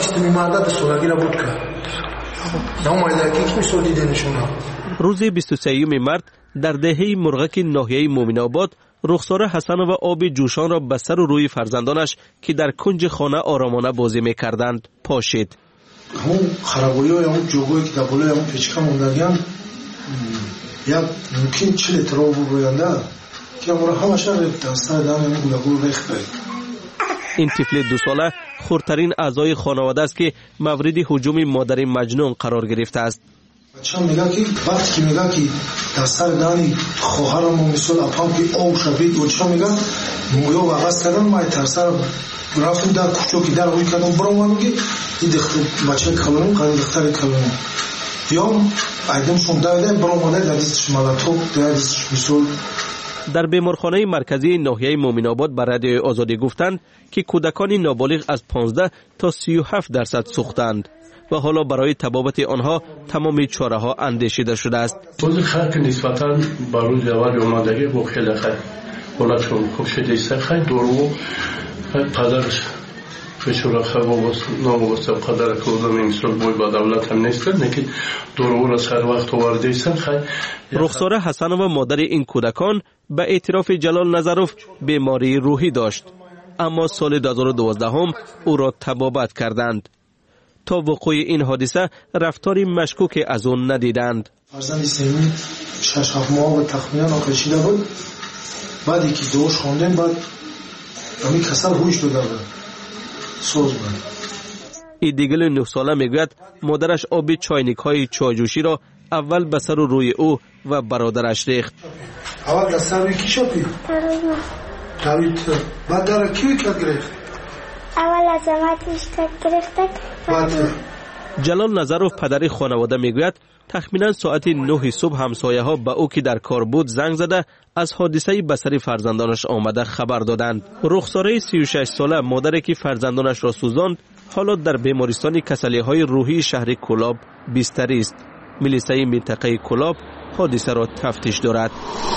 روز بیست و سوم مارس در دهه مرغک ناحیه مومن آباد رخسار حسن و آب جوشان را به سر و روی فرزندانش که در کنج خانه آرامانه بازی میکردند پاشید. همون خرابایی های همون جوگوی که در بالای همون پیچکه موندگیان یا ممکن چه لیتر آب بروینده که امورا همشه دسته دم همون گلگو ریخت باید. این طفل دو ساله خردترین اعضای خانواده است که مورد هجوم مادر مجنون قرار گرفته است. بچه میگه که وقتی که میگه که در سر دانی خواهرم و مثل اپام که آب شبید و چه میگه مویا و عوض کردن ما ترسر رفتم در کوچو که در روی کردم برام و میگه این دختر بچه کلونم قدر دختر کلونم یا ایدم شونده ایده برام آده در دستش ملاتوب در دستش مثل در بیمارخانه مرکزی ناحیه مومن‌آباد به رادیوی آزادی گفتند که کودکان نابالغ از پانزده تا سی و هفت درصد سوختند و حالا برای تبابت آنها تمام چاره ها اندیشیده شده است. روز خلق نسبتاً با روز اول اومدگی با خیلی خیلی ولاتون خوب شده است. خیلی دورو پدرش فشار خیلی وابست ناموسته پدر کودم اینسال بوی با دولت هم نیست کرد نکه دورو را هر وقت آورده است. خیلی رخساره حسنova مادر این کودکان به اعتراف جلال نظروف بیماری روحی داشت، اما سال دو هزار و دوازده هم او را تبابت کردند. تا وقوع این حادثه رفتاری مشکوک از اون ندیدند. فرزند سیمی شش هفت ماه به تخمینان آکشیده بود. بعدی که دوش خوندن بعد امی کسر هوش داده بود. سوز بود. ایدیگل نه ساله میگوید مادرش آب چاینک های چایجوشی را اول به سر و روی او و برادرش ریخت. اول دست روی کی شدی؟ دوید. بعد در کی کرد گرفت؟ اول از امتش گرفت. جلال نظروف پدر خانواده میگوید تخمینا ساعت نه صبح همسایه ها به او که در کار بود زنگ زده از حادثه به سر فرزندانش آمده خبر دادند. رخساره سی و شش ساله مادری که فرزندانش را سوزاند حالا در بیمارستان کسلی های روحی شهر کلاب بستری است. ملیسه منطقه کلاب حادثه را تفتیش دارد.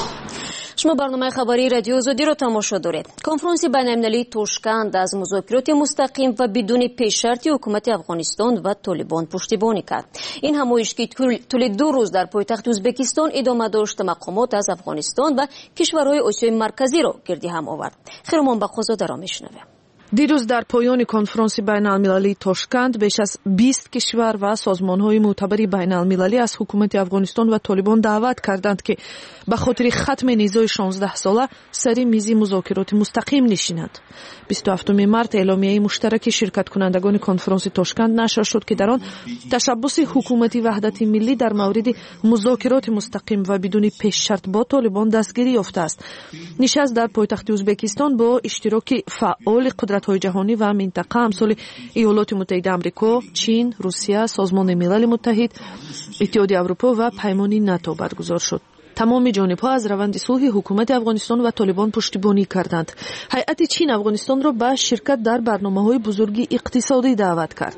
شما برنامه خبری رادیو آزادی رو تماشا دارید. کنفرانس بین‌المللی توشکند از مذاکرات مستقیم و بدون پیش شرطی حکومت افغانستان و طالبان پشتیبانی کرد. این همایش که طول دو روز در پایتخت ازبکستان ادامه داشت مقامات از افغانستان و کشورهای آسیای مرکزی را گردی هم آورد. خیرمان بخوزاده را میشنویم. دیروز در پایان کنفرانس بین‌المللی توشکند بیش از بیست کشور و سازمان‌های معتبر بین‌المللی از حکومت افغانستان و طالبان دعوت کردند که به خاطر ختم نیزه شانزده ساله سر میز مذاکرات مستقیم نشینند. بیست و هفتم مارس اعلامیه مشترک شرکت کنندگان کنفرانس توشکند نشر شد که در آن تشبث حکومت وحدت ملی در مورد مذاکرات مستقیم و بدون پیش شرط با طالبان دستگیری یافته است. نشست در پایتخت ازبکستان با اشتراک فعال قدرت‌های جهانی و منطقه امثال ایالات متحده آمریکا، چین، روسیه، سازمان ملل متحد، اتحادیه اروپا و پیمان ناتو برگزار شد. تمام جانب‌ها از روند صلح حکومت افغانستان و طالبان پشتیبانی کردند. هیئت چین افغانستان را به شرکت در برنامه‌های بزرگ اقتصادی دعوت کرد.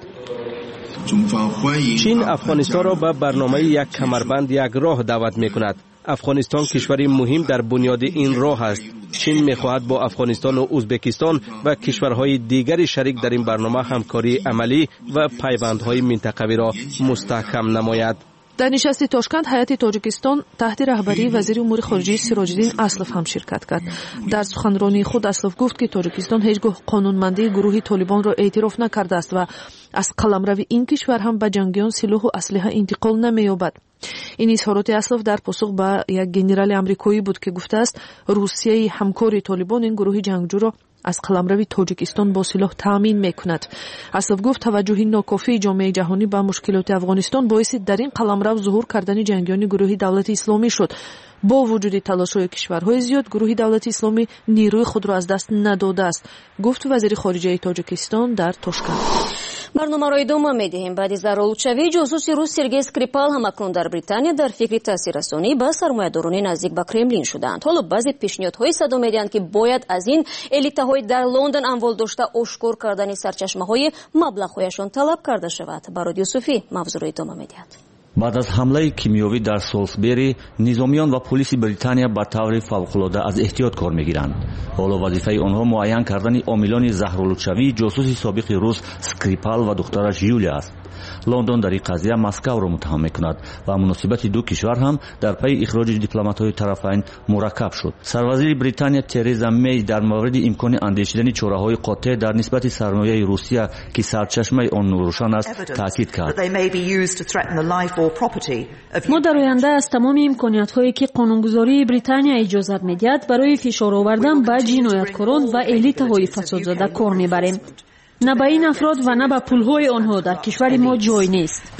چین افغانستان را به برنامه یک کمربند یک راه دعوت می‌کند. افغانستان کشوری مهم در بنیاد این راه است. چین می‌خواهد با افغانستان و ازبکستان و کشورهای دیگری شریک در این برنامه همکاری عملی و پیوندهای منطقوی را مستحکم نماید. در نشست توشکند هیئت تاجیکستان تحت رهبری وزیر امور خارجه سراج الدین اسلف هم شرکت کرد. در سخنرانی خود اسلف گفت که تاجیکستان هیچگاه قانونمندی گروه طالبان را اعتراف نکرده است و از قلمرو این کشور هم به جنگیان سلاح و اسلحه انتقال نمی‌یابد. این اظهارات اسلف در پاسخ به یک گنرال آمریکایی بود که گفته است روسیه همکار طالبان این گروه جنگجو را از قلمرو تاجیکستان با سلاح تامین میکند. اسلف گفت توجه ناکافی جامعه جهانی به مشکلات افغانستان باعث در این قلمرو ظهور کردن جنگیان گروه دولت اسلامی شد. با وجود تلاش‌های کشورهای زیاد گروه دولت اسلامی نیروی خود را از دست نداده است، گفت وزیر خارجه تاجیکستان در توشکند. برنامه را ادامه می‌دهیم. بعد از رولچوی جاسوس روس سرگئی اسکریپال هم اکنون در بریتانیا در فکر تاثیررسانی به سرمایه‌داران نزدیک به کرملین شدند. حالا بعضی پیشنهادهای صدا می‌دهند که باید از این الیت‌های در لندن اموال داشته آشکار کردن سرچشمه‌های مبلغ‌هایشان طلب کرده شود. برای یوسفی موضوع را ادامه می‌دهد. بعد از حمله کیمیایی در سولسبری نظامیان و پلیس بریتانیا با طور فوق‌العاده از احتیاط کار می‌گیرند. حالا وظیفه آنها معین کردن عاملان زهرآلودشوی جاسوس سابق روس اسکریپال و دخترش یولیا است. لندن در این قضیه مسکو را متهم می‌کند و مناسبت دو کشور هم در پی اخراج دیپلمات‌های طرفین مرکب شد. سروزیر بریتانیا ترزا می در مورد امکان اندیشیدن چاره‌های قاطع در نسبت سرمایه روسیه که سرچشمه آن روشن است تاکید کرد. ما در آینده از تمام امکانیت‌هایی که قانونگذاری بریتانیا اجازه می‌دهد برای فشار آوردن به جنایتکاران و الیت‌های فسادزده کار می‌بریم. نه به این افراد و نه به پولهای آنها در کشور ما جای نیست.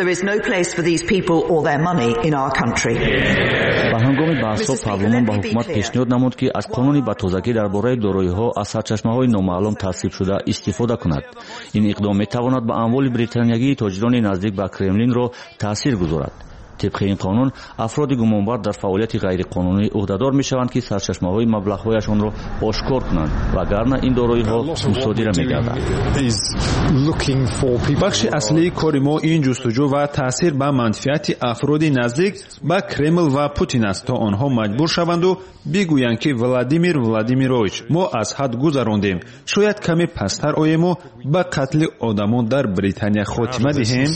به هنگام بحث‌ها پارلمان به حکومت پیشنهاد نمود که از قانون به تازگی درباره دارایی‌ها از سرچشمه‌های نامعلوم تصویب شده استفاده کند. این اقدام می‌تواند به اموال بریتانیایی تاجران نزدیک به کرملین را تأثیر گذارد. طبق این قانون افراد گمانبر در فعالیت غیرقانونی عهدهدار میشوند که سرچشمه‌های مبلغ‌هایشان را آشکار کنند وگرنه این دارایی‌ها مصادره می‌گردند. بخش اصلی کار ما این جستجو و تاثیر به منفعت افراد نزدیک به کرمل و پوتین است تا آنها مجبور شوند و بگویند که ولادیمیر ولادیمیروویچ ما از حد گذراندیم، شاید کمی پستر آییم و به قتل آدمان در بریتانیا خاتمه دهیم.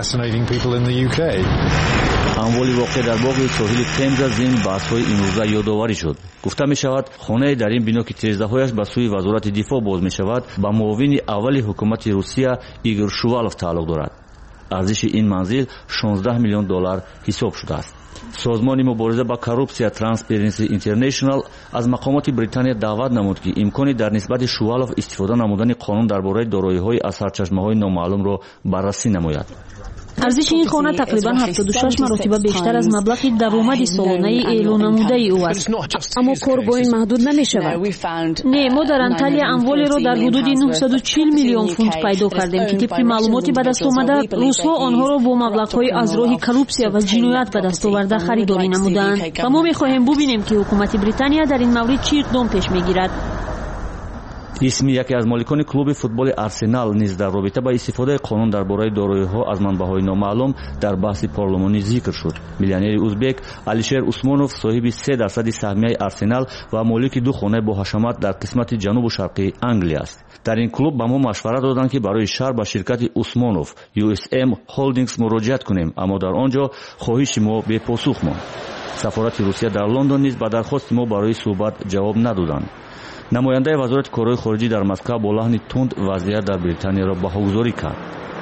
اموالی واقع در باغ ساحل تمز از این بحث‌های امروزه یادآوری شد. گفته می شود خانه در این بنا که تیزده‌هایش به سوی وزارت دفاع باز می شود به معاون اول حکومت روسیه ایگور شووالوف تعلق دارد. ارزش این منزل شانزده میلیون دلار حساب شده است. سازمان مبارزه با کورپسیا ترانسپرنسی اینترنشنال از مقامات بریتانیا دعوت نمود که امکانی در نسبت شووالوف استفاده نمودن قانون درباره دارایی‌های از سرچشمه‌های نامعلوم را بررسی نماید. ارزش این خانه تقریبا هفتاد و شش مرتبه بیشتر از مبلغ درآمد سالانه اعلان نموده او است. اما کار با این محدود نمی شود. نه، ما در انطالیا اموالی را در حدود نهصد و چهل میلیون فونت پیدا کردیم که طبق معلوماتی به دست آمده روس‌ها آنها را با مبلغ‌های از راه کورپسیا و جنایت به دست آورده خریداری نمودند و ما می‌خواهیم ببینیم که حکومت بریتانیا در این مورد چه اقدام پیش می‌گیرد. اسم یکی از مالکان کلوب فوتبال آرسنال نیز در رابطه با استفاده قانون درباره دارایی‌ها از منبع‌های نامعلوم در بحث پارلمانی ذکر شد. میلیونر ازبک الیشر عثمانوف صاحب سه درصد سهمیه آرسنال و مالک دو خانه با حشمت در قسمت جنوب و شرقی انگلیس است. در این کلوب به ما مشورت دادند که برای شهر با شرکت عثمانوف یو اس ام هولدینگز مراجعت کنیم، اما در آنجا خواهش ما بی پاسخ ماند. سفارت روسیه در لندن نیز به درخواست ما برای صحبت جواب ندادند. نماینده وزارت کارهای خارجی در مسکو با لحن تند وضعیت در بریتانیا را بهاگذاری کرد.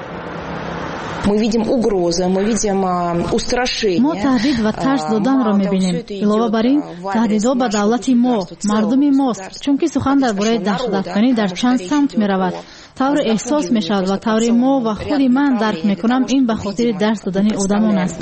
ما تهدید و ترس دادن را می‌بینیم. علاوه بر این تهدیدها به دولت ما، مردم ماست، چون که سخن درباره دخالت‌کنی در چند سمت می‌رود. طور احساس می‌شود و طور ما و خود من درک می‌کنم این به خاطر درس دادن آدمان است.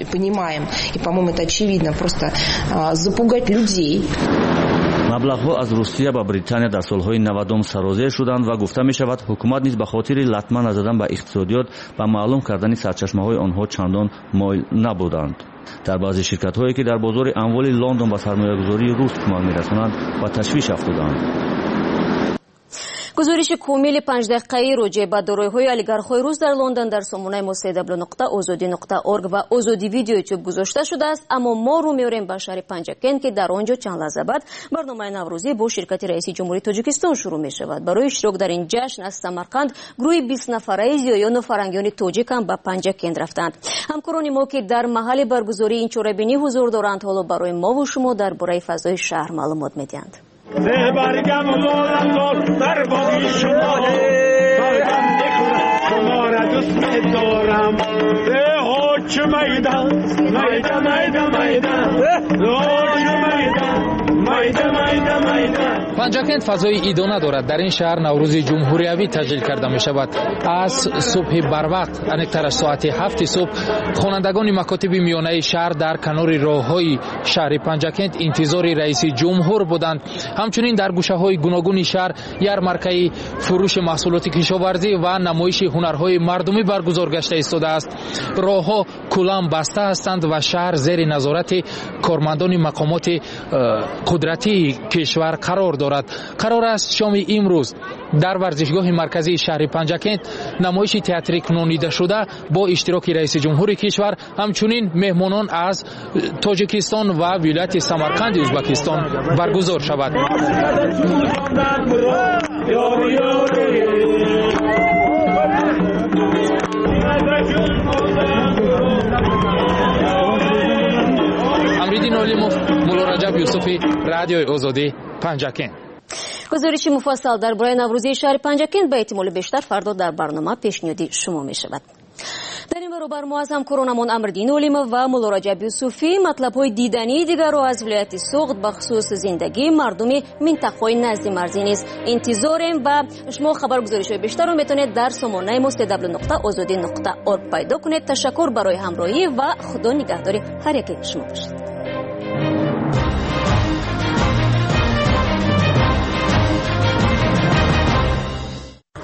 مبلغ‌ها از روسیه به بریتانیا در سال‌های نود سرازیر شدند و گفته می‌شود حکومت نیز به خاطر لطمه نزدن به اقتصادیات و معلوم کردن سرچشمه‌های آنها چندان مایل نبودند. در بعضی شرکت‌هایی که در بازار اموال لندن به سرمایه‌گذاری روس کمک می‌رسانند و تشویش افتادند. گزارش کامل پنج دقیقه‌ای راجع به دارایی‌های اولیگارخ‌های روس در لندن در سامانه ما سی دبلیو نقطه آزادی نقطه اورگ و آزادی ویدیو یوتیوب گذاشته شده است، اما ما رو می‌بریم به شهر پنجاکن که در آنجا چند لحظه بعد برنامه نوروزی با شرکت رئیس جمهوری تاجیکستان شروع می‌شود. برای اشتراک در این جشن از سمرقند گروه بیست نفره زیایان و فرنگیان تاجیک هم به پنجاکن رفتند. همکاران ما که در محل برگزاری این چهاربینی حضور دارند حالا برای ما و شما درباره فضای شهر معلومات می‌دهند. سه برگم و مولم در باقی شماله شما را دوست دارم هوچ میدان میدان میدان میدان هوچ میدان میدان میدان میدان. پنجاکن فضای ایدانه دارد. در این شهر نوروز جمهوریوی تجلیل کرده می شود. از صبح بروقت انکتر ساعت هفت صبح خوانندگان مکاتب میانه شهر در کنار راههای شهر پنجاکن انتظار رئیس جمهور بودند. همچنین در گوشه های گوناگون شهر یارمارکه فروش محصولات کشاورزی و نمایش هنرهای مردمی برگزار گشته ایستاده است. راهها کلان بسته هستند و شهر زیر نظارت کارمندان مقامات قدرتی کشور قرار دارد. قرار است شام امروز در ورزشگاه مرکزی شهر پنجاکن نمایش تئاتری کنونیده شده با اشتراک رئیس جمهور کشور، همچنین مهمانان از تاجیکستان و ولایت سمرقند ازبکستان برگزار شود. امریدین علیموف، مولا رجب یوسفی، رادیو آزادی، پنجاکن. گزارش مفصل درباره نوروزی شهر پنجاکن به احتمال بیشتر فردا در برنامه پیشنهادی شما می شود. در این برابر ما از همکارانمان امردین اولیمov و مولا رجب یوسفی مطلب‌های دیدنی دیگر را از ولایت سوخت به خصوص زندگی مردم منطقه‌های نزد مرزی نیز انتظاریم و شما خبرگزاری‌های بیشتر را میتونید در سامانه ما سی دبلیو نقطه آزادی نقطه اورگ پیدا کنید. تشکر برای همراهی و خدا نگهدار هر یک شما باشید.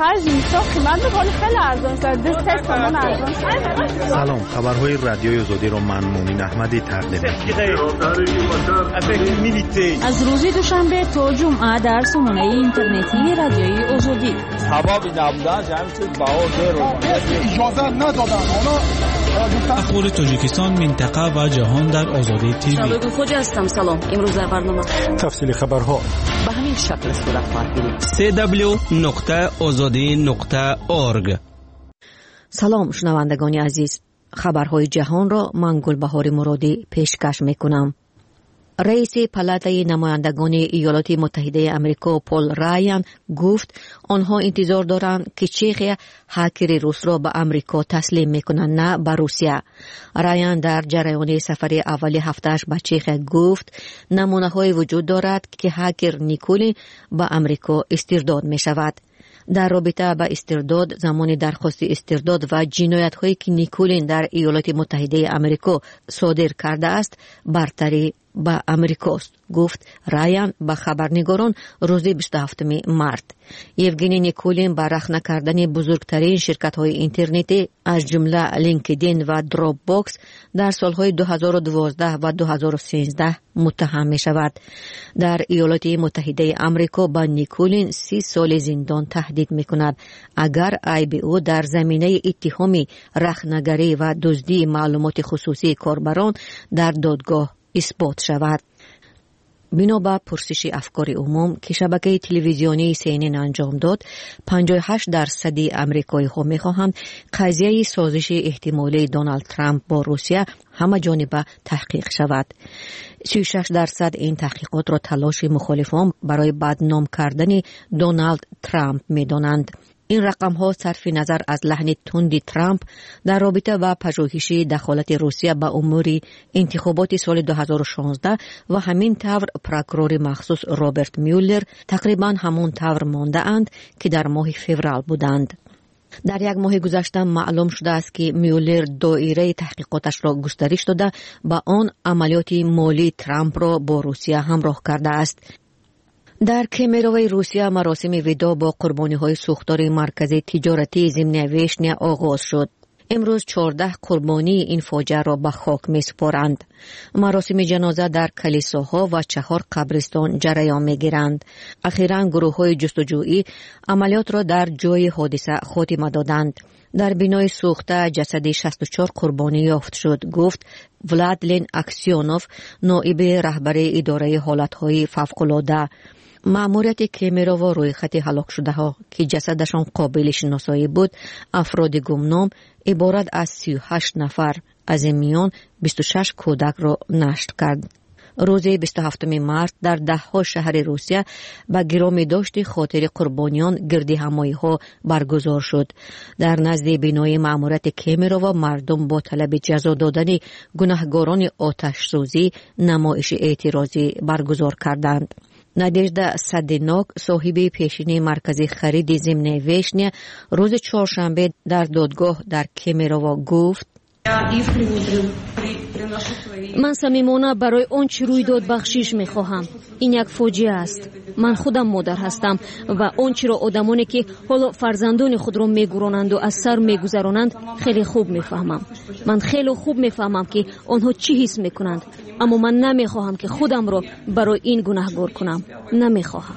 خرج میشه قیمت میکنه خیلی ارزان شد دست تومن ارزان شد. سلام، خبرهای رادیوی آزادی رو من مونین احمدی تقدیم می‌کنم. از روز دوشنبه تا جمعه در سامانه اینترنتی رادیوی آزادی. سبب نبودن جمع چیز بهار رو اجازه ندادن. اخبار تاجیکستان، منطقه و جهان در آزادی تیوی. شبکه خوج هستم. سلام. امروز در برنامه تفصیل خبرها به همین شکل صورت خواهد گرفت. سی دبلیو نقطه آزادی نقطه اورگ. سلام شنوندگان عزیز، خبرهای جهان را من گلبهار مرادی پیشکش میکنم. رئیس پالاتای نمایندگان ایالات متحده آمریکا پول رایان گفت آنها انتظار دارند که چخیا هکر روس را به آمریکا تسلیم میکنند، نه به روسیه. رایان در جریان سفر اول هفتهش به چخیا گفت نمونه های وجود دارد که هکر نیکولین به آمریکا استرداد می شود. در رابطه با استرداد، زمان درخواست استرداد و جنایت هایی که نیکولین در ایالات متحده آمریکا صادر کرده است برتری با امریکاست، گفت رایان به خبرنگاران روز بیست و هفتم مارس. یوگنی نیکولین با رخنه کردن بزرگترین شرکت های اینترنتی از جمله لینکدین و دراپ باکس در سالهای دو هزار و دوازده و دو هزار و سیزده متهم می شود. در ایالات متحده آمریکا با نیکولین سی سال زندان تهدید می کند اگر ای بی او در زمینه اتهام رخنه‌گری و دزدی معلومات خصوصی کاربران در دادگاه اثبات شود. بنا به پرسش افکار عموم که شبکه تلویزیونی سی ان ان انجام داد، پنجاه و هشت درصد آمریکایی ها می خواهند قضیه سازش احتمالی دونالد ترامپ با روسیه همه جانبه تحقیق شود. سی و شش درصد این تحقیقات را تلاش مخالفان برای بدنام کردن دونالد ترامپ می دانند. این رقم ها صرف نظر از لحن تند ترامپ در رابطه با پژوهش دخالت روسیه به امور انتخابات سال دو هزار و شانزده و همین طور پروکورور مخصوص رابرت میولر تقریبا همون طور مانده اند که در ماه فوریه بودند. در یک ماه گذشته معلوم شده است که میولر دایره تحقیقاتش را گسترش داده با آن عملیات مالی ترامپ را با روسیه همراه کرده است. در کمیروی روسیه مراسم ودا با قربانی های سوختار مرکز تجارتی ضمن ویشنیا آغاز شد. امروز چهارده قربانی این فاجعه را به خاک می سپارند. مراسم جنازه در کلیساها و چهار قبرستان جریان می گیرند. اخیراً گروه های جستجویی عملیات را در جای حادثه خاتمه دادند. در بینای سوخته جسد شصت و چهار قربانی یافت شد، گفت ولادلین اکسیونوف، نائب رهبر اداره حالتهای فوق‌العاده. مأموریت کمیرا و روی خط هلاک شده ها که جسدشان قابل شناسایی بود، افراد گمنام عبارت از سی و هشت نفر، از این میان بیست و شش کودک را نشر کرد. روز بیست و هفتم مارس در ده ها شهر روسیه به گرامی داشت خاطر قربانیان گردی همایی ها برگزار شد. در نزد بینای مأموریت کمیرا و مردم با طلب جزا دادن گناهکاران آتش سوزی نمایش اعتراضی برگزار کردند. نادژدا سدینوک، صاحب پیشین مرکز خرید ضمن ویشنیا، روز چهارشنبه در دادگاه در کمیرووا گفت من صمیمانه برای آنچه روی داد بخشش می خواهم. این یک فاجعه است. من خودم مادر هستم و آنچه را آدمانی که حالا فرزندان خود را می گرانند و از سر می گذرانند خیلی خوب می فهمم. من خیلی خوب می فهمم که آنها چی حس می کنند، اما من نمی خواهم که خودم را برای این گناهکار کنم. نمی خواهم.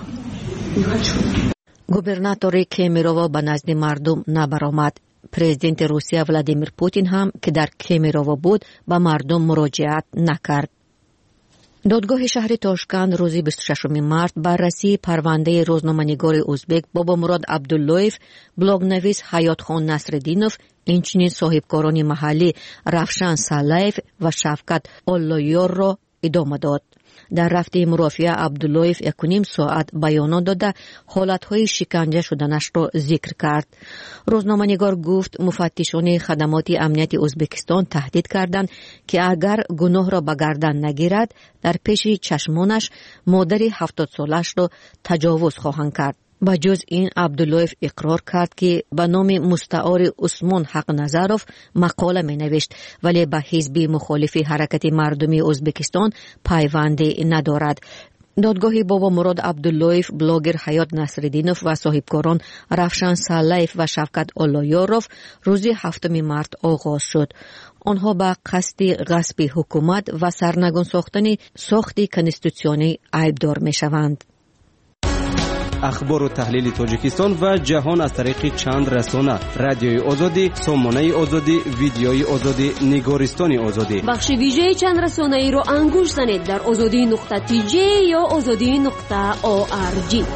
گوبرناتور کمیرووا به نزد مردم نبرآمد. پرزیدنت روسیه ولادیمیر پوتین هم که در کمیرووا بود به مردم مراجعت نکرد. دادگاه شهر تاشکند روز بیست و ششم مارس بررسی پرونده روزنامه‌نگار ازبک بابا مراد عبداللویف، بلاگنویس حیات خان نصرالدینوف، اینچنین صاحبکاران محلی رفشان سالایف و شفقت آلایور را ادامه داد. در رفته مرافعه عبداللویف یک و نیم ساعت بیانات داده حالتهای شکنجه شدنش را ذکر کرد. روزنامه‌نگار گفت مفتشان خدمات امنیت ازبکستان تهدید کردند که اگر گناه را به گردن نگیرد در پیش چشمانش مادر هفتاد سالش را تجاوز خواهند کرد. با جز این عبداللویف اقرار کرد که به نام مستعار عثمان حق نظروف مقاله می نوشت ولی به حزب مخالف حرکت مردمی ازبکستان پیوند ندارد. دادگاه بابا مراد عبداللهیف، بلاگر حیات نصرالدینوف و صاحبکاران رفشان سالایف و شفقت آلایاروف روز هفتم مارس آغاز شد. آنها به قصد غصب حکومت و سرنگون ساختن ساخت کنستیتوسیونی ایبدار می شوند. اخبار و تحلیل تاجیکستان و جهان از طریق چند رسانه: رادیوی آزادی، سامانه آزادی، ویدیوی آزادی، نگارستان آزادی. بخش ویژه چند رسانه ای را انگوش زنید در آزادی نقطه تی جی یا آزادی نقطه او آر جی.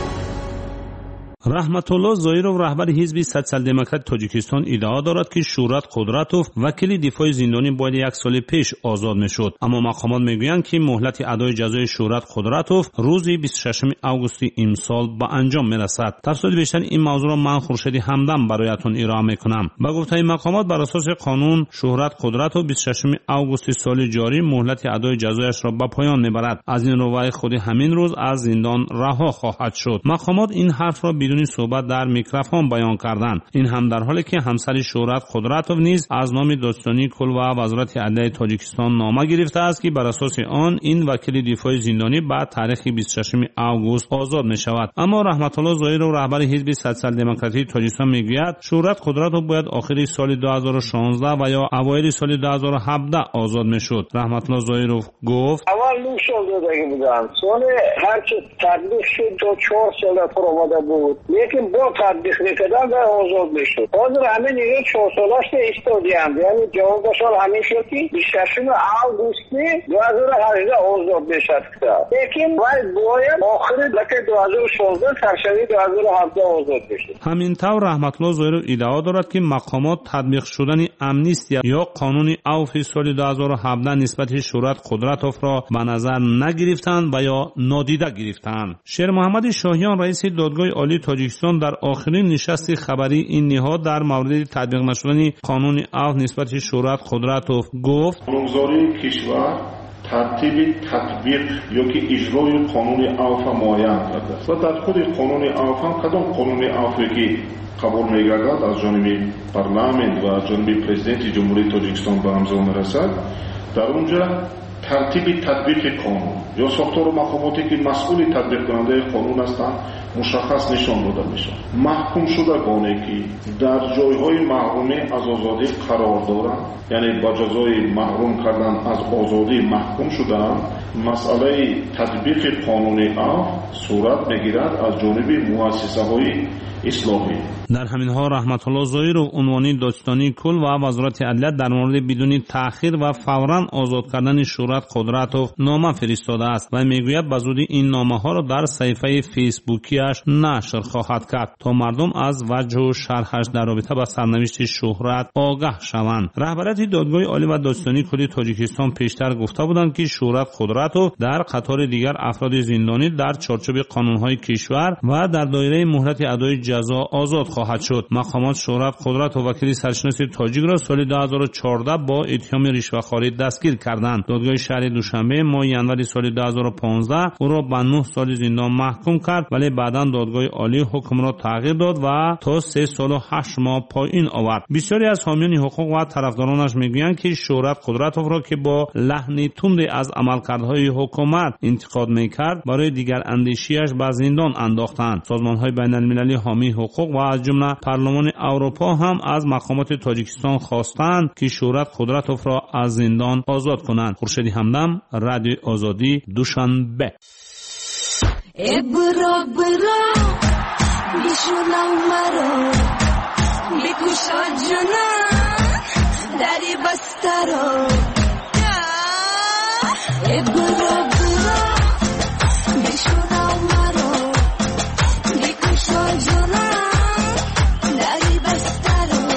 رحمت الله ظاهرов رهبر حزب سوسیال دموکرات تاجیکستان ادعا دارد که شهرت قدرتوف وکیل دفاع زندانی باید یک سال پیش آزاد میشد، اما مقامات میگویند که مهلت ادای جزای شهرت قدرتوف روز بیست و ششم آگوست امسال به انجام میرسد. تفصیل بیشتر این موضوع را من خورشید همدم برایتون ارائه میکنم. به گفته مقامات بر اساس قانون شهرت قدرتوف بیست و ششم آگوست سال جاری مهلت ادای جزایش را به پایان میبرد. از این رو خود همین روز از زندان رها خواهد شد. مقامات این حرف را بدون صحبت در میکروفون بیان کردند. این هم در حالی که همسر شهرت قدرتوف نیز از نام داستانی کل و وزارت عدلیه تاجیکستان نامه گرفته است که بر اساس آن این وکیل دفاع زندانی بعد تاریخ بیست و ششم آگوست آزاد می شود. اما رحمت الله ظاهرov رهبر حزب سوسیال دموکراتی تاجیکستان میگوید شهرت قدرتوف باید آخر سال دو هزار و شانزده و یا اوایل سال دو هزار و هفده آزاد میشد. رحمت الله ظاهرov گفت اول نو سال دادگی بودم، سال هر چه تطبیق شد تا چهار سال پر آمده بود، لیکن با تطبیق میکردن و آزاد میشد. حاضر همین دیگه چهار سالش ایستادیم، یعنی جوابش همین شد که بیست و ششم آگوست دو هزار و هجده آزاد میشد. لیکن باید باید آخر لکه دو هزار و شانزده سرشوی دو هزار و هفده آزاد بشد. همینطور رحمت الله ظاهرov ادعا دارد که مقامات تطبیق شدن امنیستی یا قانون عفو سال دو هزار و هفده نسبت شهرت قدرتوف را به نظر نگرفتند و یا نادیده گرفتند. شیر محمد شاهیان رئیس دادگاه عالی تاجیکستان در آخرین نشست خبری این نهاد در مورد تطبیق نشدن قانون عفو نسبت شهرت قدرتوف گفت قانونگذاری کشور ترتیب تطبیق یا که اجرای قانون عفو معین کرده است و در خود قانون عفو هم کدام قانون عفوی که قبول می‌گردد از جانب پارلمان و از جانب پرزیدنت جمهوری تاجیکستان به امضا می‌رسد، در اونجا ترتیب تطبیق قانون یا ساختار و مقاماتی که مسئول تطبیق کننده قانون هستند مشخص نشان داده میشه. محکوم شدگانی که در جایهای محرومی از آزادی قرار دارند، یعنی با جزای محروم کردن از آزادی محکوم شدند، مسئله تطبیق قانون عفو صورت میگیرد از جانب مؤسسه‌های اسلامی. در همین ها رحمت الله ظاهرov عنوان داستانی کل و وزارت عدلیه در مورد بدون تأخیر و فوراً آزاد کردن شهرت قدرتوف نامه فرستاده است و میگوید به زودی این نامه ها را در صفحه فیسبوکیش نشر خواهد کرد تا مردم از وجه و شرحش در رابطه با سرنوشت شهرت آگاه شوند. رهبریت دادگاه عالی و داستانی کل تاجیکستان پیشتر گفته بودند که شهرت قدرتوف در قطار دیگر افراد زندانی در چارچوب قانون‌های کشور و در دایره مهلت ادای جزا آزاد خواهد شد. مقامات شهرت قدرت و وکیل سرشناس تاجیک را سال دو هزار و چهارده با اتهام رشوه‌خواری دستگیر کردند. دادگاه شهر دوشنبه ماه ژانویه سال دو هزار و پانزده او را به نه سال زندان محکوم کرد، ولی بعداً دادگاه عالی حکم را تغییر داد و تا سه سال و هشت ماه پایین آورد. بسیاری از حامیان حقوق و طرفدارانش میگویند که شهرت قدرتوف را که با لحن تند از عملکردهای حکومت انتقاد میکرد برای دیگر اندیشیش به زندان انداختند. سازمان‌های بین‌المللی حامی حقوق و از جمله پارلمان اروپا هم از مقامات تاجیکستان خواستند که شهرت قدرتوف را از زندان آزاد کنند. خورشید همدم، رادیو آزادی، دوشنبه. ابرا برا بیشونا مرا میکوشا جنان دری بسترا ابرا برا بیشونا مرا میکوشا جنان دری بسترا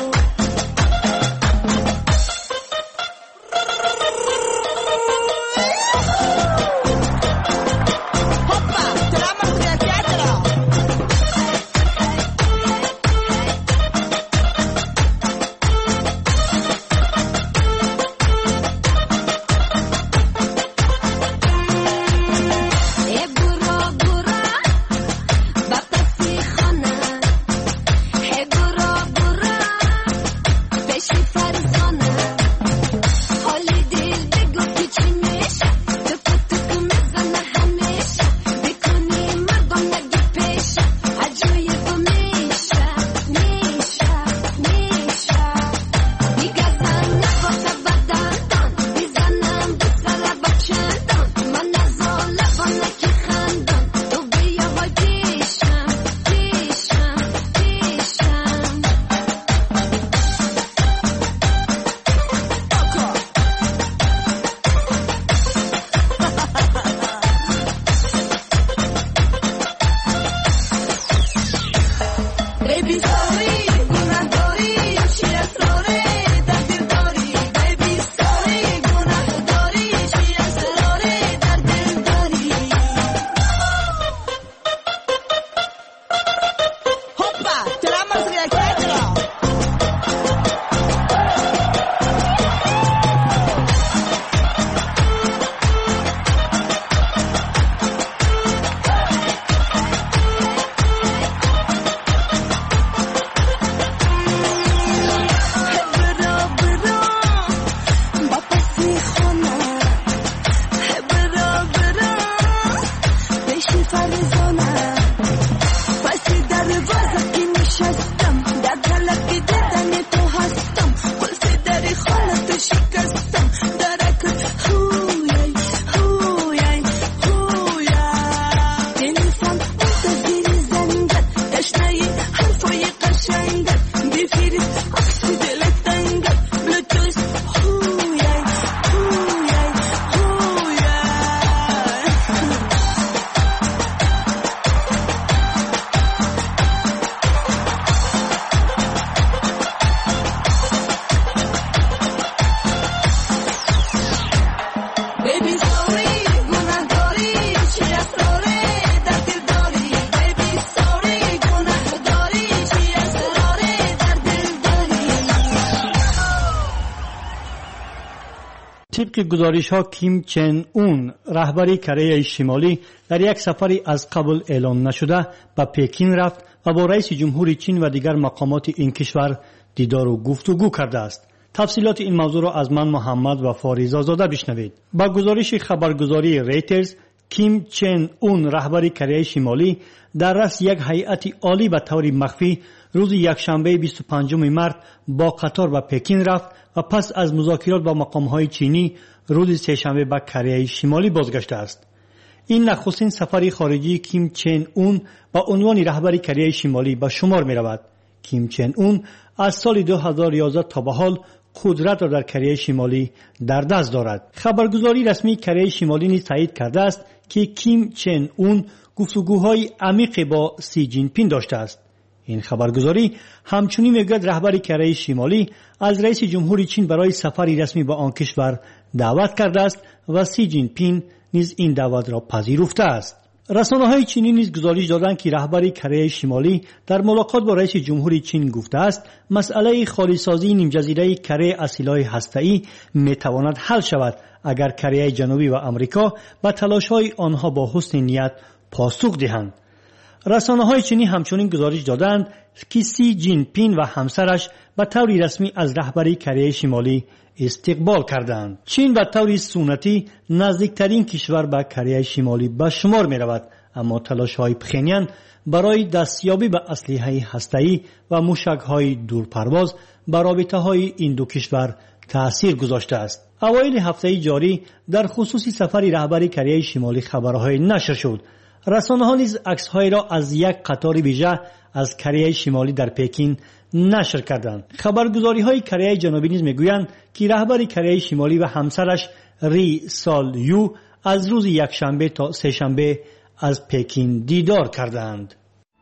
طبق گزارش ها کیم چن اون رهبری کره شمالی در یک سفری از قبل اعلام نشده به پکین رفت و با رئیس جمهور چین و دیگر مقامات این کشور دیدار و گفتگو کرده است. تفصیلات این موضوع را از من محمد و فاریزا زاده بشنوید. با گزارش خبرگزاری ریترز، کیم چن اون رهبری کره شمالی در رأس یک هیئت عالی به طور مخفی روز یکشنبه بیست و پنجم مارس با قطار به پکین رفت و پس از مذاکرات با مقام‌های چینی روز سه‌شنبه به کره شمالی بازگشته است. این نخستین سفر خارجی کیم چن اون با عنوان رهبری کره شمالی به شمار می رود. کیم چن اون از سال دو هزار و یازده تا به حال قدرت را در کره شمالی در دست دارد. خبرگزاری رسمی کره شمالی نیز تایید کرده است که کیم چن اون گفتگوهای عمیق با سی جین پینگ داشته است. این خبرگزاری همچنین میگوید رهبر کره شمالی از رئیس جمهور چین برای سفری رسمی به آن کشور دعوت کرده است و سی جین پینگ نیز این دعوت را پذیرفته است. رسانه‌های چینی نیز گزارش دادند که رهبر کره شمالی در ملاقات با رئیس جمهور چین گفته است مسئله خالیسازی نیم جزیره کره از سلاح هسته‌ای میتواند حل شود اگر کره جنوبی و آمریکا به تلاش‌های آنها با حسن نیت پاسخ دهند. رسانه‌های چینی همچنین گزارش دادند که سی جین پینگ و همسرش به طور رسمی از رهبری کره شمالی استقبال کردند. چین به طور سنتی نزدیکترین کشور به کره شمالی به شمار می رود، اما تلاش‌های پخینیان برای دستیابی به اسلحه هسته‌ای و موشک‌های دورپرواز بر رابطه‌های این دو کشور تأثیر گذاشته است. اوایل هفته جاری در خصوص سفر رهبری کره شمالی خبرهای نشر شد. رسانه‌ها نیز عکس‌های را از یک قطار ویژه از کره شمالی در پکین نشر کردند. خبرگزاری‌های کره جنوبی نیز می‌گویند که رهبر کره شمالی و همسرش ری سال یو از روز یکشنبه تا سه‌شنبه از پکین دیدار کردند.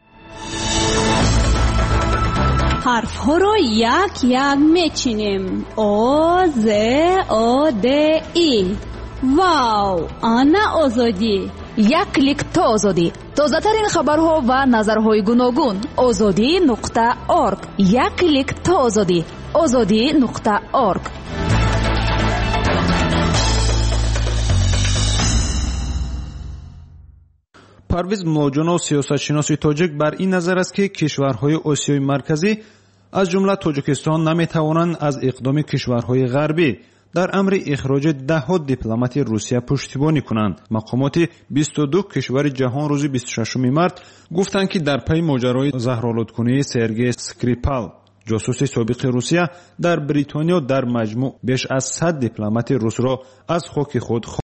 حرف‌ها را یک یک می‌چینیم. او ز او د ای. واو، آنا آزادی. یک کلیک تا آزادی. تازه‌ترین خبرها و نظرهای گوناگون. آزادی نقطه اورگ. یک کلیک تا آزادی. آزادی نقطه اورگ. پرویز ملاجانov سیاستشناس تاجیک بر این نظر است که کشورهای آسیای مرکزی از جمله تاجیکستان نمی‌توانند از اقدام کشورهای غربی در امر اخراج ده دیپلمات روسیه پشتیبانی کنند. مقامات بیست و دو کشور جهان روز بیست و ششم مارس گفتند که در پی ماجرای زهرآلودکنی سرگئی اسکریپال جاسوس سابق روسیه در بریتانیا در مجموع بیش از صد دیپلمات روس را از خاک خود